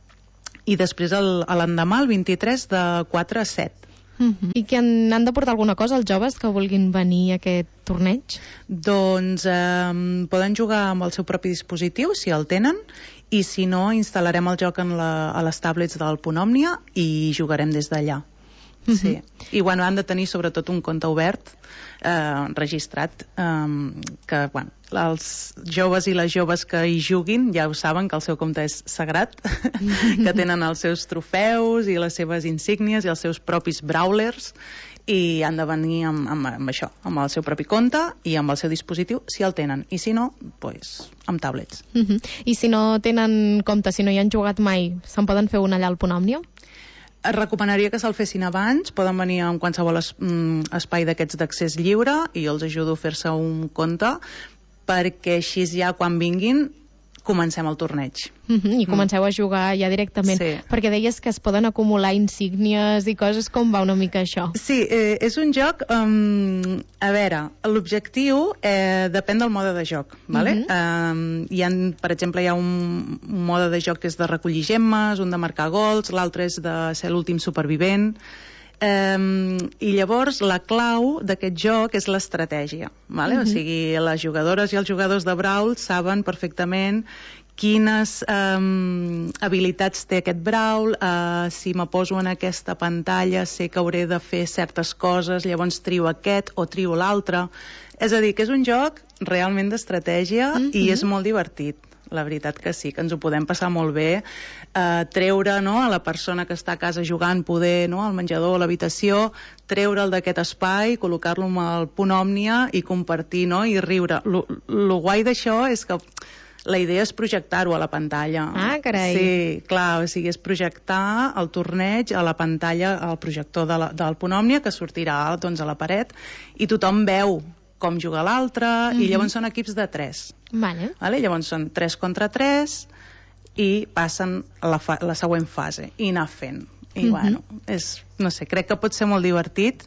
i després el, l'endemà, el vint-i-tres, de quatre a set. Uh-huh. I que han, han de portar alguna cosa els joves que vulguin venir a aquest torneig? Doncs eh, poden jugar amb el seu propi dispositiu, si el tenen, i si no, instal·larem el joc en la, a les tablets del Punt Òmnia i jugarem des d'allà. Uh-huh. Sí. I bueno, han de tenir sobretot un compte obert, eh, registrat, eh, que bueno, els joves i les joves que hi juguin ja ho saben, que el seu compte és sagrat, que tenen els seus trofeus i les seves insígnies i els seus propis brawlers, i han de venir amb, amb, amb això, amb el seu propi compte i amb el seu dispositiu, si el tenen, i si no, doncs, amb tablets. Uh-huh. I si no tenen compte, si no hi han jugat mai, se'n poden fer un allà al Punt Òmnia? Recomanaria que se'l fessin abans. Poden venir en qualsevol es, mm, espai d'aquests d'accés lliure i jo els ajudo a fer-se un compte, perquè així ja quan vinguin comencem el torneig. Mm-hmm, I comenceu mm. a jugar ja directament. Sí. Perquè deies que es poden acumular insígnies i coses. Com va una mica això? Sí, eh, és un joc... Um, a veure, l'objectiu eh, depèn del mode de joc. Vale? Mm-hmm. um, hi ha, per exemple, hi ha un, un mode de joc que és de recollir gemmes, un de marcar gols, l'altre és de ser l'últim supervivent. Um, i llavors la clau d'aquest joc és l'estratègia, vale? Mm-hmm. O sigui, les jugadores i els jugadors de Brawl saben perfectament quines um, habilitats té aquest Brawl, uh, si me poso en aquesta pantalla sé que hauré de fer certes coses, llavors trio aquest o trio l'altre. És a dir, que és un joc realment d'estratègia mm-hmm. i és molt divertit. la veritat que sí, que ens ho podem passar molt bé, eh, treure, no, a la persona que està a casa jugant, poder, no, al menjador, a l'habitació, treure'l d'aquest espai, col·locar-lo amb el punt òmnia i compartir, no, i riure. Lo, lo guai d'això és que la idea és projectar-ho a la pantalla. Ah, carai. Sí, clar, o sigui, és projectar el torneig a la pantalla, al projector de la, del punt òmnia, que sortirà, doncs, a la paret, i tothom veu com juga l'altre, mm-hmm. i llavors són equips de tres. Vale. Vale? Llavors són tres contra tres i passen a la, fa la següent fase i anar fent. I mm-hmm. bueno, és, no sé, crec que pot ser molt divertit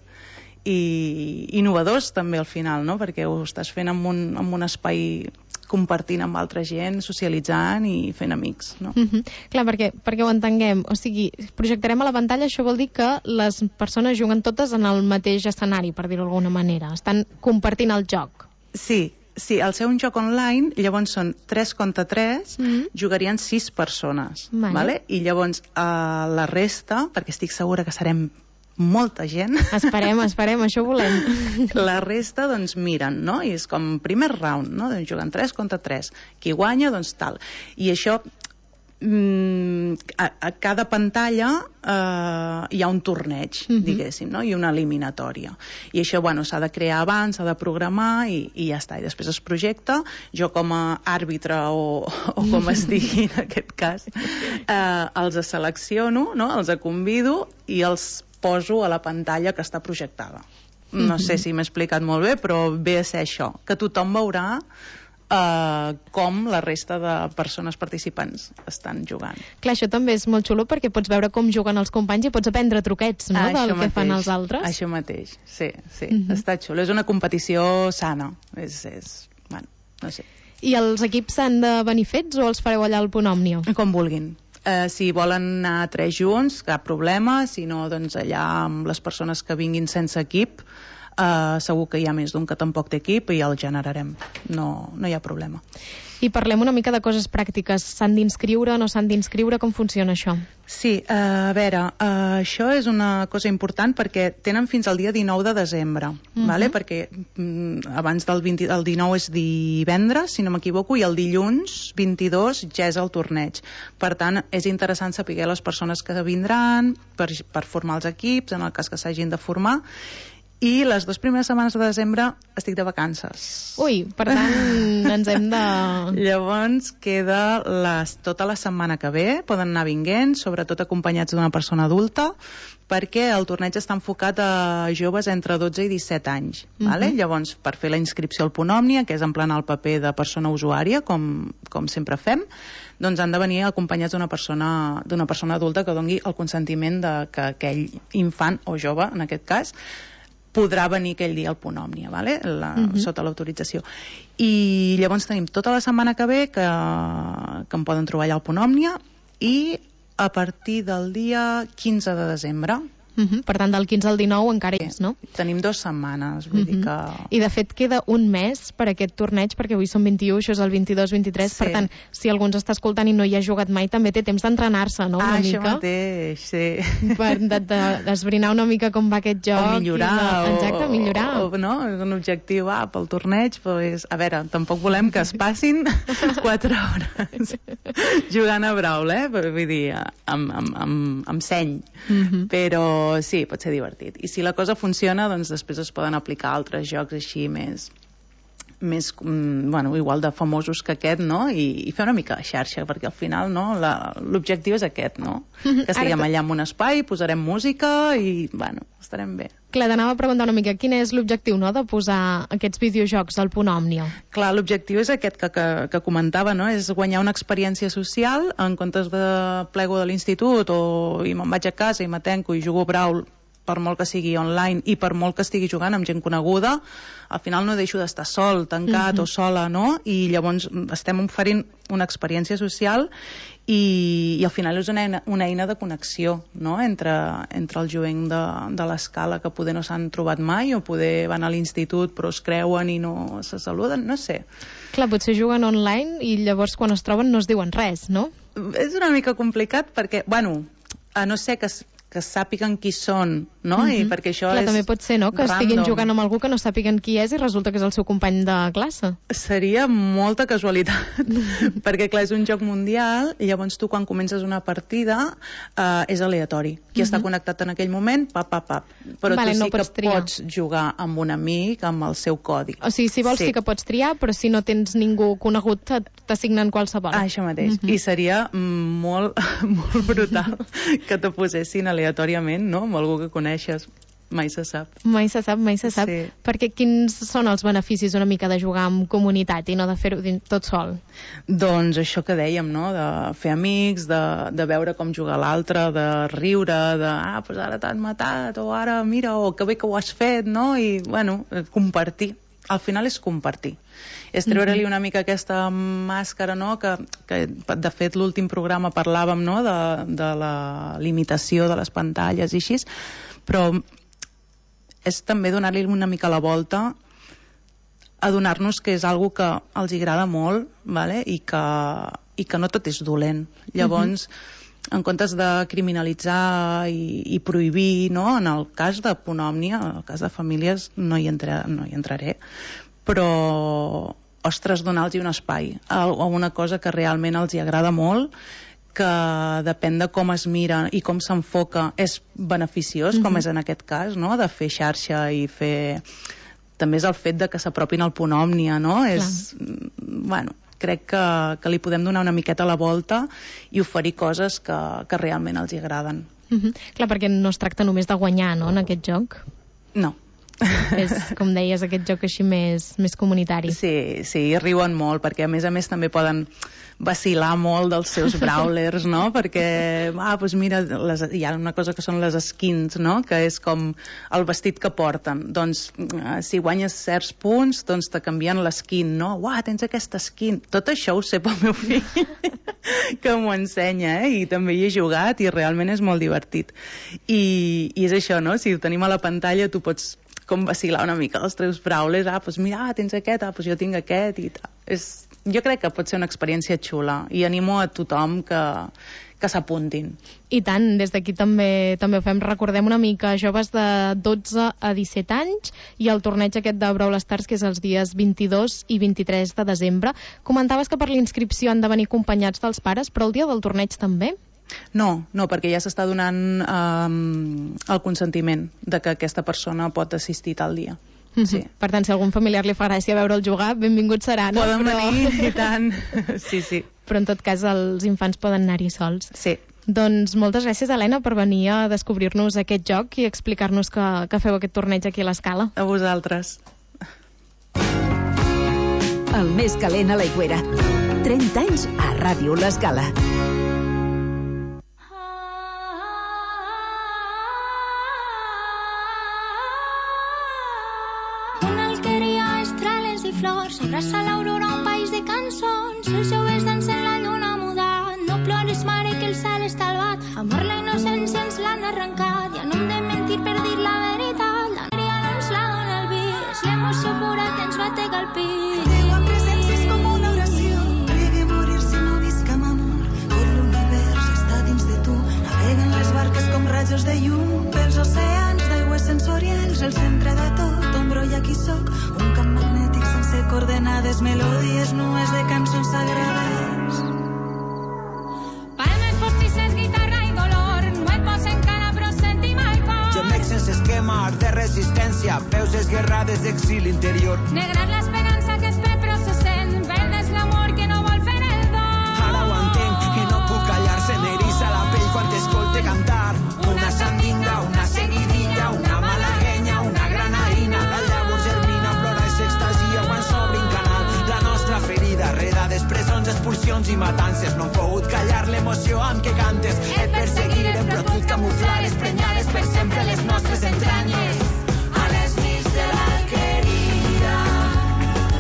i innovadors també al final, no? Perquè ho estàs fent en un, en un espai compartint amb altra gent, socialitzant i fent amics, no? Mm-hmm. Clar, perquè, perquè ho entenguem, o sigui, projectarem a la pantalla, això vol dir que les persones juguen totes en el mateix escenari, per dir-ho d'alguna manera, estan compartint el joc. Sí, sí, al ser un joc online, llavors són tres contra tres, mm-hmm. jugarien sis persones, vale. Vale? I llavors eh, la resta, perquè estic segura que serem molta gent. Esperem, esperem, això volem. La resta, doncs, miren, no? I és com primer round, no? Doncs juguen tres contra tres. Qui guanya, doncs tal. I això, mm, a, a cada pantalla eh, hi ha un torneig, uh-huh. diguéssim, no? I una eliminatòria. I això, bueno, s'ha de crear abans, s'ha de programar i, i ja està. I després es projecta. Jo com a àrbitre o, o com es digui en aquest cas, eh, els selecciono, no? Els convido i els poso a la pantalla que està projectada. No sé si m'he explicat molt bé, però ve a ser això, que tothom veurà uh, com la resta de persones participants estan jugant. Clar, això també és molt xulo perquè pots veure com juguen els companys i pots aprendre truquets, no?, això del mateix, que fan els altres. Això mateix, sí, sí, uh-huh. Està xulo. És una competició sana. És, és, bueno, no sé. I els equips s'han de venir fets o els fareu allà al punt òmnia? Com vulguin. Eh, si volen anar tres junts, cap problema, si no, doncs allà amb les persones que vinguin sense equip, eh, segur que hi ha més d'un que tampoc té equip i el generarem, no, no hi ha problema. I parlem una mica de coses pràctiques. S'han d'inscriure, no s'han d'inscriure? Com funciona això? Sí, eh, a veure, eh, això és una cosa important perquè tenen fins al dia dinou de desembre, uh-huh. vale? Perquè mm, abans del, vint, el dinou és divendres, si no m'equivoco, i el dilluns vint-i-dos ja és el torneig. Per tant, és interessant saber les persones que vindran per, per formar els equips, en el cas que s'hagin de formar. I les dues primeres setmanes de desembre estic de vacances. Ui, per tant, ens hem de... Llavors queda les, tota la setmana que ve, poden anar vinguent, sobretot acompanyats d'una persona adulta, perquè el torneig està enfocat a joves entre dotze i disset anys. Uh-huh. Vale? Llavors, per fer la inscripció al punt òmnia, que és emplenar el paper de persona usuària, com, com sempre fem, doncs han de venir acompanyats d'una persona, d'una persona adulta que doni el consentiment de que aquell infant o jove, en aquest cas, podrà venir aquell dia al punt òmnia, vale? la, uh-huh. sota l'autorització. I llavors tenim tota la setmana que ve que, que em poden trobar allà al punt òmnia i a partir del dia quinze de desembre. Uh-huh. Per tant, del quinze al dinou encara hi és, no? Tenim dues setmanes, vull uh-huh. dir que... I de fet queda un mes per aquest torneig, perquè avui són vint-i-u, això és el vint-i-dos vint-i-tres, sí. Per tant, si algú ens està escoltant i no hi ha jugat mai, també té temps d'entrenar-se, no? Una ah, mica. Això mateix, sí. Per de, de, d'esbrinar una mica com va aquest joc. O millorar. I de, exacte, o, millorar. O, o, no? És un objectiu, ah, pel torneig, pues, a veure, tampoc volem que es passin quatre hores jugant a brawl, eh? Vull dir, amb, amb, amb, amb seny. Uh-huh. Però sí, pot ser divertit. I si la cosa funciona, doncs després es poden aplicar altres jocs així més, més bueno, igual de famosos que aquest, no? I, i fer una mica de xarxa, perquè al final, no? La, l'objectiu és aquest, no? Que estiguem allà en un espai, posarem música i, bueno, estarem bé. Clar, t'anava a preguntar una mica, quin és l'objectiu, no?, de posar aquests videojocs al punt òmnia? Clar, l'objectiu és aquest que, que, que comentava, no?, és guanyar una experiència social en comptes de plego de l'institut o i me'n vaig a casa i m'atenco i jugo Brawl, per molt que sigui online i per molt que estigui jugant amb gent coneguda, al final no deixo d'estar sol, tancat uh-huh. o sola, no? I llavors estem oferint una experiència social i, i al final és una eina, una eina de connexió, no?, entre, entre el jovent de, de l'escala que poder no s'han trobat mai o poder van a l'institut però es creuen i no se saluden, no sé. Clar, potser juguen online i llavors quan es troben no es diuen res, no? És una mica complicat perquè, bueno, a no ser que que sàpiguen qui són, no? Mm-hmm. I perquè això Clar, és també pot ser, no?, que random. estiguin jugant amb algú que no sàpiguen qui és i resulta que és el seu company de classe. Seria molta casualitat, perquè clar, és un joc mundial i llavors tu quan comences una partida eh, és aleatori. Qui Mhm. està connectat en aquell moment, pap, pap, pap. Però Vale, tu sí no que pots triar. pots jugar amb un amic, amb el seu codi. O sigui, si vols sí, que pots triar, però si no tens ningú conegut t'assignen qualsevol. Ah, això mateix. Mhm. I seria molt, molt brutal que te posessin aleatòriament, no?, amb algú que coneixes. Mai se sap. Mai se sap, mai se sap. Sí. Perquè quins són els beneficis una mica de jugar en comunitat i no de fer-ho din- tot sol? Doncs això que dèiem, no?, de fer amics, de, de veure com juga l'altre, de riure, de, ah, doncs ara t'han matat, o ara, mira, o que bé que ho has fet, no?, i, bueno, compartir. Al final és compartir. És treure-li una mica aquesta màscara, no?, que, que de fet l'últim programa parlàvem, no?, de, de la limitació de les pantalles i així, però és també donar-li una mica la volta, adonar-nos que és algo que els agrada molt, vale? I, que, i que no tot és dolent. Llavors, uh-huh. en comptes de criminalitzar i, i prohibir, no?, en el cas de Ponòmnia, en el cas de famílies, no hi, entra, no hi entraré, però, ostres, donar-los un espai a, a una cosa que realment els hi agrada molt, que depèn de com es mira i com s'enfoca, és beneficiós, mm-hmm. com és en aquest cas, no?, de fer xarxa i fer... També és el fet de que s'apropin al Ponòmnia, no? Clar. És... Bueno, crec que, que li podem donar una miqueta la volta i oferir coses que, que realment els hi agraden. Mm-hmm. Clar, perquè no es tracta només de guanyar, no?, en aquest joc. No. És, com deies, aquest joc així més, més comunitari. Sí, sí, riuen molt, perquè a més a més també poden vacilar molt dels seus brawlers, no? Perquè, ah, doncs mira, les, hi ha una cosa que són les skins, no?, que és com el vestit que porten. Doncs, si guanyes certs punts, doncs te canvien l'eskin, no? Uah, tens aquesta skin. Tot això ho sé pel meu fill, que m'ho ensenya, eh? I també hi he jugat i realment és molt divertit. I, i és això, no? Si ho tenim a la pantalla, tu pots com vacilar una mica els teus brawlers, ah, doncs mira, ah, tens aquest, ah, doncs jo tinc aquest, i tal. És, jo crec que pot ser una experiència xula, i animo a tothom que, que s'apuntin. I tant, des d'aquí també també ho fem. Recordem una mica, joves de dotze a disset anys, i el torneig aquest de Brawl Stars, que és els dies vint-i-dos i vint-i-tres de desembre. Comentaves que per l'inscripció han de venir acompanyats dels pares, però el dia del torneig també? No, no, perquè ja s'està donant um, el consentiment de que aquesta persona pot assistir tal dia. Mm-hmm. Sí. Per tant, si a algun familiar li fa gràcia veure'l jugar, benvingut serà, no? Poden però... venir, i tant. Sí, sí. Però en tot cas els infants poden anar-hi sols. Sí. Doncs moltes gràcies, Helena, per venir a descobrir-nos aquest joc i explicar-nos que, que feu aquest torneig aquí a l'Escala. A vosaltres. El més calent a l'Aigüera. trenta anys a Ràdio l'Escala. Flors, abraça l'aurora, un país de cançons. Els joves dansen la lluna mudat. No plores, mare, que el cel està albat. Amor, la innocència ens l'han arrencat. Ja no hem de mentir per dir la veritat. L'alegria no ens la dona el vi. És l'emoció pura que ens batega el pit. La teva presència és com una oració. Pregue morir si no visc amb amor. Tot l'univers està dins de tu. Naveguen les barques com rajos de llum. Pels oceans d'aigües sensorials. El centre de tot, on brolla qui soc. Un camp magnètic sense coordenades, melodies nues de cançons sagrades. Palmes fortisses, guitarra i dolor, no et posen cara però sentim el cor. Gemec sense esquema, art de resistència, peus esguerrades d'exili interior. Negrat l'esperança que es ve però se sent, verd és l'amor que no vol fer el do. Ara ho entenc i no puc callar, se m'eriça la pell quan t'escolte cantar. Una sandinga, una seguidilla, una malaguenya, una granaïna. El llavor germina, plora i s'extasia quan s'obre un canal. La nostra ferida, redades, presons, expulsions i matances. No hem pogut callar l'emoció amb què cantes. Et perseguirem però tu et camuflares, prenyades per sempre les nostres entranyes. A les nits de l'alqueria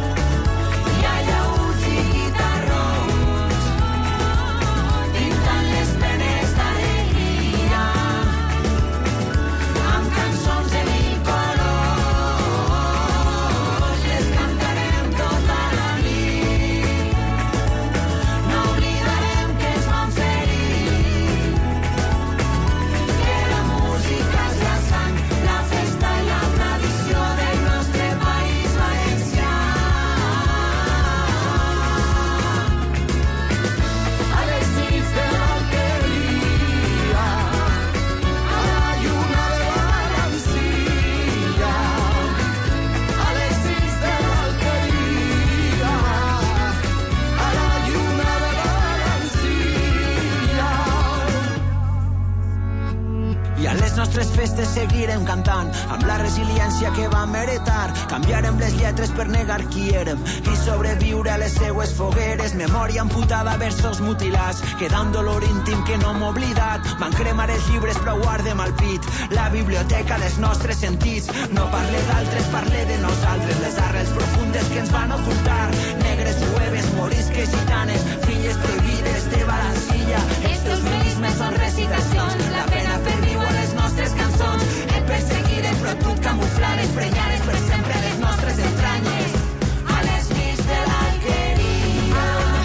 a les nostres festes seguirem cantant amb la resiliència que vam heretar. Canviarem les lletres per negar qui érem i sobreviure a les seues fogueres. Memòria amputada, versos mutilats, quedant dolor íntim que no m'ha oblidat. Van cremar els llibres però guardem al pit la biblioteca dels nostres sentits. No parle d'altres, parle de nosaltres, les arrels profundes que ens van ocultar. Negres, jueves, morisques, gitanes, filles prohibides de Balancilla. Els teus melismes són recitacions, la pena perviu a les nostres cançons. Et perseguirem però tu et camuflares, prenyades per sempre les nostres entranyes. A les nits de l'alqueria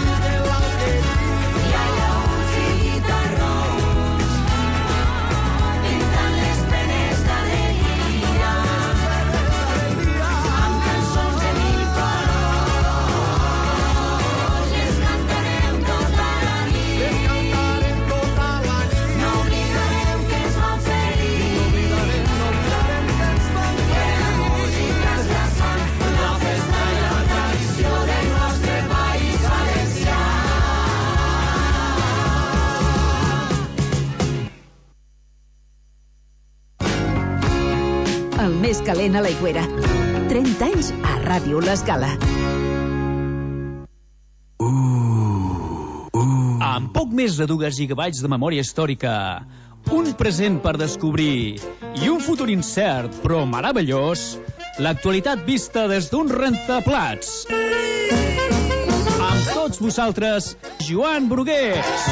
i allà un fill d'arròs pintant les penes d'alegria amb cançons de mil colors. Les cantarem tota la nit, no oblidarem que ens van ferir, que la música és la sang, la festa i la tradició del nostre país valencià. El més calent a l'Aigüera. trenta anys a Ràdio L'Escala. Amb poc més de dues gigabytes de memòria històrica, un present per descobrir i un futur incert però meravellós, l'actualitat vista des d'un rentaplats. Amb tots vosaltres, Joan Brugués.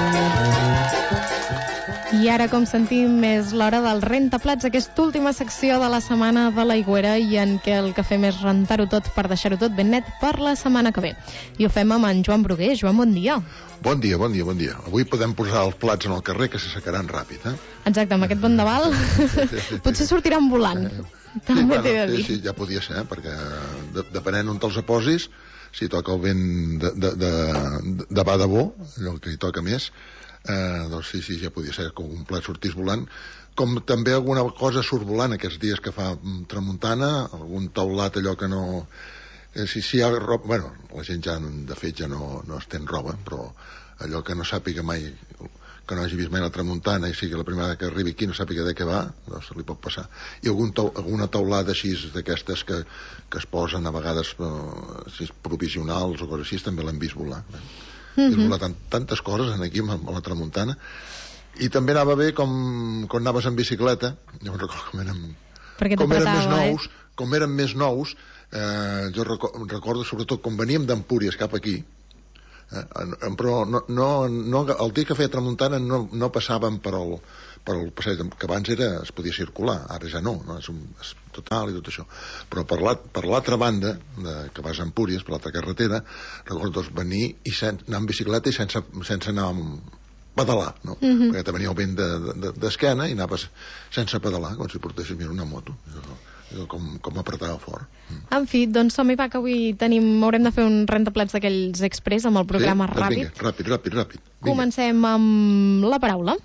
I ara, com sentim, és l'hora del rentaplats, aquesta última secció de la setmana de l'Aigüera i en què el que fem és rentar-ho tot per deixar-ho tot ben net per la setmana que ve. I ho fem amb en Joan Brugués. Joan, bon dia. Bon dia, bon dia, bon dia. Avui podem posar els plats en el carrer que s'assecaran ràpid, eh? Exacte, amb aquest vendaval potser sortiran volant. També t'he de dir. Sí, ja podia ser, eh? Perquè de, depenent on te'ls posis, si toca el vent de, de, de, de va de bo, allò que hi toca més, eh, doncs sí, sí, ja podia ser que un plat sortís volant, com també alguna cosa surt volant aquests dies que fa tramuntana, algun taulat allò que no... Eh, si, si hi ha roba... Bueno, la gent ja, de fet, ja no, no es ten roba, però allò que no sàpiga mai, que no hagi vist mai la tramuntana i sigui la primera que arribi aquí no sàpiga de què va, doncs li pot passar. I algun tau, alguna taulada així d'aquestes que, que es posen a vegades eh, provisionals o coses així, també l'hem vist volar. Eh? Mm-hmm. Vist volar tant, tantes coses aquí a la tramuntana. I també anava bé com quan anaves en bicicleta, jo em recordo com érem, com érem més nous, eh? com érem més nous, eh, jo recordo sobretot quan veníem d'Empúries cap aquí, eh, però no, no, no, el dia que feia tramuntana no, no passàvem per el, per el passeig, que abans era, es podia circular, ara ja no, no és, un, és total i tot això, però per l'altra banda, de, que vas a Empúries, per l'altra carretera, recordo venir i sen, anar amb bicicleta i sense, sense anar amb pedalar, no? Mm-hmm. Perquè te venia el vent d'esquena de, de, i anaves sense pedalar, com si portessis una moto. Com, com apretava fort. Mm. En fi, doncs som-hi va, que avui tenim, haurem de fer un rentaplats d'aquells express amb el programa sí? ràpid. Vinga, ràpid, ràpid, ràpid. Vinga. Comencem amb la paraula.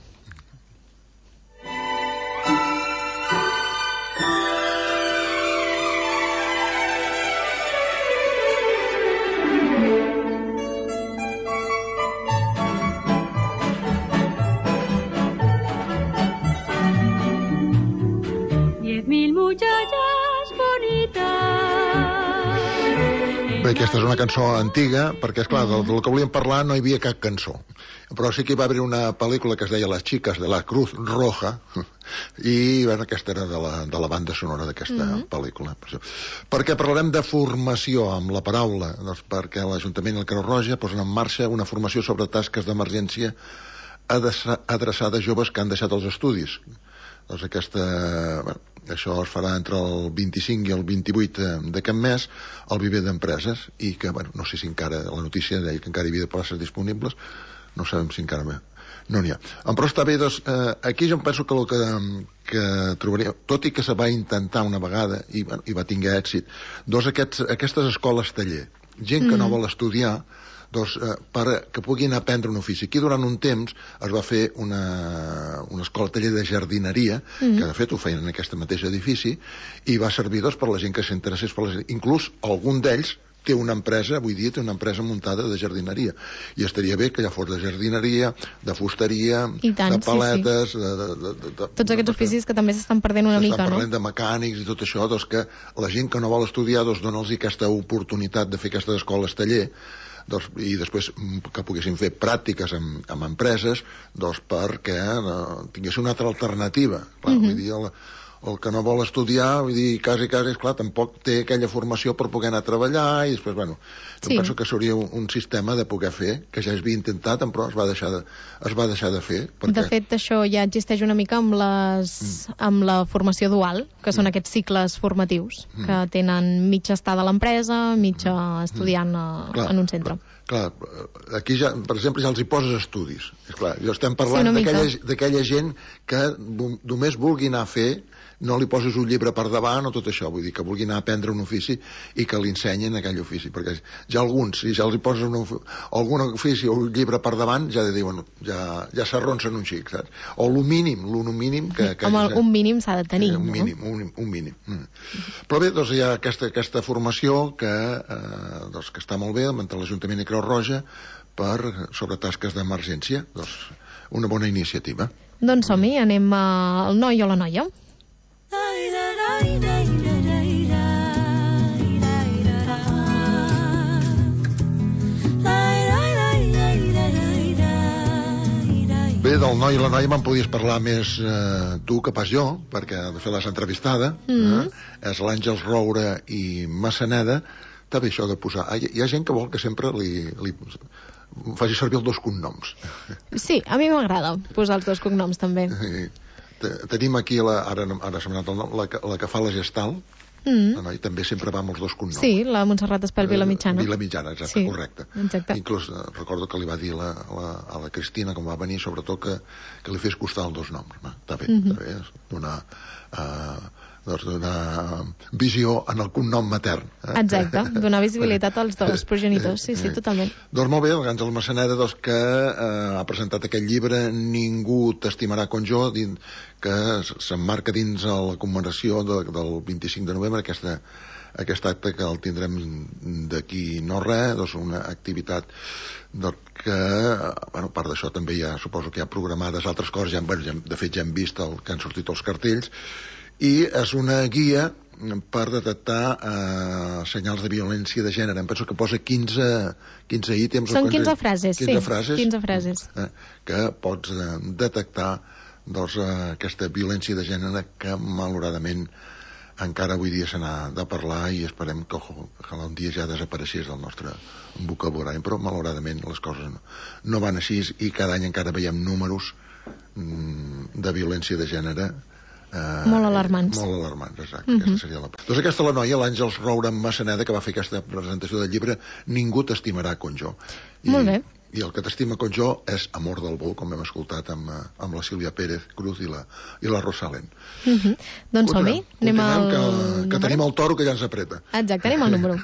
Bé, aquesta és una cançó antiga, perquè, esclar, del, del que volíem parlar no hi havia cap cançó. Però sí que hi va haver una pel·lícula que es deia Las chicas de la Cruz Roja, i bueno, aquesta era de la, de la banda sonora d'aquesta mm-hmm. pel·lícula. Perquè parlarem de formació amb la paraula, doncs perquè l'Ajuntament i el Creu Roja posen en marxa una formació sobre tasques d'emergència adreçada a joves que han deixat els estudis. Doncs aquesta, bueno, això es farà entre el vint-i-cinc i el vint-i-vuit d'aquest mes al viver d'empreses i que, bueno, no sé si encara la notícia deia que encara hi havia places disponibles, no sabem si encara més. No n'hi ha. Però està bé, doncs, eh, aquí jo em penso que el que, que trobaria, tot i que se va intentar una vegada i, bueno, i va tinguer èxit, doncs aquests, aquestes escoles taller, gent que mm. no vol estudiar, doncs, eh, per que puguin aprendre un ofici. Aquí durant un temps es va fer una, una escola taller de jardineria, mm-hmm. que de fet ho feien en aquest mateix edifici, i va servir doncs, per la gent que s'interessés per les... inclús algun d'ells té una empresa, avui dia té una empresa muntada de jardineria, i estaria bé que ja fos de jardineria, de fusteria, tant, de paletes, sí, sí. De, de, de, de, de, tots aquests oficis que també s'estan perdent una mica, no? S'estan parlant de mecànics i tot això, doncs que la gent que no vol estudiar, doncs dona'ls aquesta oportunitat de fer aquestes escoles taller, doncs, i després que poguessin fer pràctiques amb, amb empreses, doncs perquè eh, tinguessin una altra alternativa. Clar, mm-hmm. vull dir, el, el que no vol estudiar, vull dir, quasi, quasi, esclar, tampoc té aquella formació per poder anar a treballar, i després, bueno, sí. penso que seria un, un sistema de poder fer, que ja es havia intentat, però es va deixar de, es va deixar de fer. Perquè... De fet, això ja existeix una mica amb, les, mm. amb la formació dual, que són mm. aquests cicles formatius, mm. que tenen mitja estada a l'empresa, mitja estudiant a, clar, en un centre. Clar, aquí ja, per exemple, ja els hi poses estudis. És clar, jo estem parlant sí, d'aquella gent que només vulgui anar a fer, no li poses un llibre per davant o tot això, vull dir que vulgui anar a aprendre un ofici i que li ensenyin aquell ofici, perquè ja alguns, si ja els hi poses un, algun ofici o un llibre per davant, ja de dir, bueno, ja, ja s'arronsen un xic, saps? O lo mínim, lo mínim que... que Home, ja, un mínim s'ha de tenir, un no? Mínim, un, un mínim. Mm. Però bé, doncs hi ha aquesta, aquesta formació que, eh, doncs, que està molt bé, entre l'Ajuntament i Creu Roja, per, sobre tasques d'emergència, doncs una bona iniciativa. Doncs som-hi, anem al noi o la noia. Bé, del noi i la noia me'n podies parlar més eh, tu que pas jo, perquè de fer l'has entrevistada. Mm-hmm. eh? És l'Àngels Roure i Massaneda. Està bé això de posar... Hi ha gent que vol que sempre li, li faci servir els dos cognoms. Sí, a mi m'agrada posar els dos cognoms també. Tenim aquí, la, ara, ara s'ha donat el nom, la, la que fa la gestal, mm. la noia també sempre va amb els dos cognoms. Sí, la Montserrat Espel Vilamitjana. Vilamitjana, exacte, sí, correcte. Exacte. Inclús eh, recordo que li va dir la, la, a la Cristina, quan va venir, sobretot que, que li fes costar els dos noms. Va, està bé, mm-hmm. està bé, donar... Uh, doncs donar visió en el cognom matern. Eh? Exacte, donar visibilitat als dos progenitors, sí, sí, totalment. Doncs molt bé, el Àngel Massaneda, doncs, que eh, ha presentat aquest llibre Ningú t'estimarà com jo, dins, que s'emmarca dins la commemoració de, del vint-i-cinc de novembre, aquesta, aquest acte que el tindrem d'aquí no res, doncs una activitat doncs, que, bueno, a part d'això també hi ha, suposo que hi ha programades altres coses, ja, bueno, ja, de fet ja hem vist el, que han sortit els cartells, i és una guia per detectar eh, senyals de violència de gènere. Em penso que posa quinze, quinze ítems. Són quinze frases, quinze sí. Frases, quinze frases. Eh, que pots eh, detectar doncs, eh, aquesta violència de gènere que, malauradament, encara avui dia se n'ha de parlar i esperem que, ojo, que un dia ja desapareixés del nostre vocabulari. Però, malauradament, les coses no, no van així i cada any encara veiem números mm, de violència de gènere Uh, molt alarmants. Molt alarmants, exacte. Uh-huh. Aquesta seria la... Doncs aquesta la noia, l'Àngels Roure Massaneda, que va fer aquesta presentació del llibre Ningú t'estimarà com jo. I, molt bé. I el que t'estima com jo és Amor del Bo, com hem escoltat amb, amb la Sílvia Pérez Cruz i la, i la Rosalén. Uh-huh. Doncs som-hi, anem al... Que, que tenim el toro que ja ens apreta. Exacte, anem al número.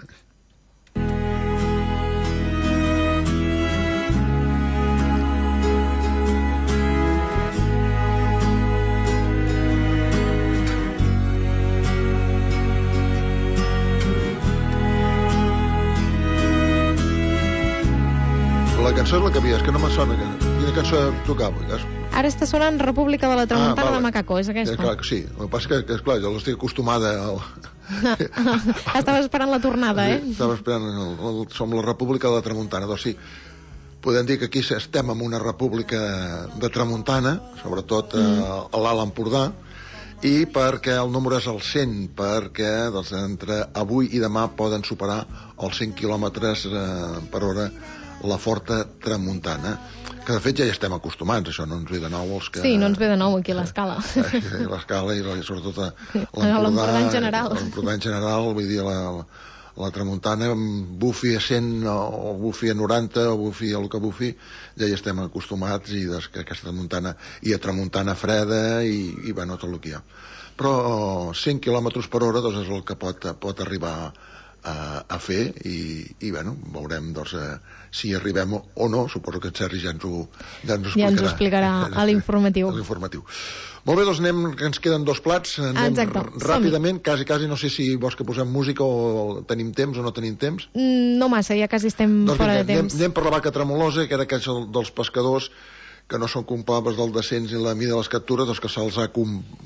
La cançó és la que havia, és que no me sona. Quina cançó tocava? Ara està sonant República de la Tramuntana ah, vale. de Macaco, és aquesta? És clar, sí, el que passa que, és clar, jo l'estic acostumada al... Estava esperant la tornada, eh? Sí, estava esperant, el, el, som la República de la Tramuntana, doncs sí, podem dir que aquí estem en una república de Tramuntana, sobretot mm. a, a l'Alt Empordà, i perquè el número és el cent, perquè doncs, entre avui i demà poden superar els cent quilòmetres eh, per hora la forta tramuntana, que de fet ja hi estem acostumats, això no ens ve de nou els que... Sí, no ens ve de nou aquí l'escala. L'escala i sobretot l'Empordà en general. L'Empordà en general, vull dir, la, la, la tramuntana, bufi a cent o bufi a noranta o bufi a el que bufi, ja hi estem acostumats i des que aquesta tramuntana, i a tramuntana freda i, i bueno, tot el que hi ha. Però cent quilòmetres per hora doncs és el que pot, pot arribar a, a fer i, i bueno, veurem doncs, eh, si arribem o no. Suposo que en Sergi ja ens ho, ja ens ho Ja explicarà, ens ho explicarà a l'informatiu. A l'informatiu. Molt bé, doncs anem, que ens queden dos plats. Anem Exacte, ràpidament, quasi, quasi, no sé si vols que posem música o tenim temps o no tenim temps. Mm, no massa, ja quasi estem doncs fora vinga, de temps. Anem, anem per la vaca tremolosa, que era aquells dels pescadors que no són culpables del descens ni la mida de les captures, doncs que se'ls ha com,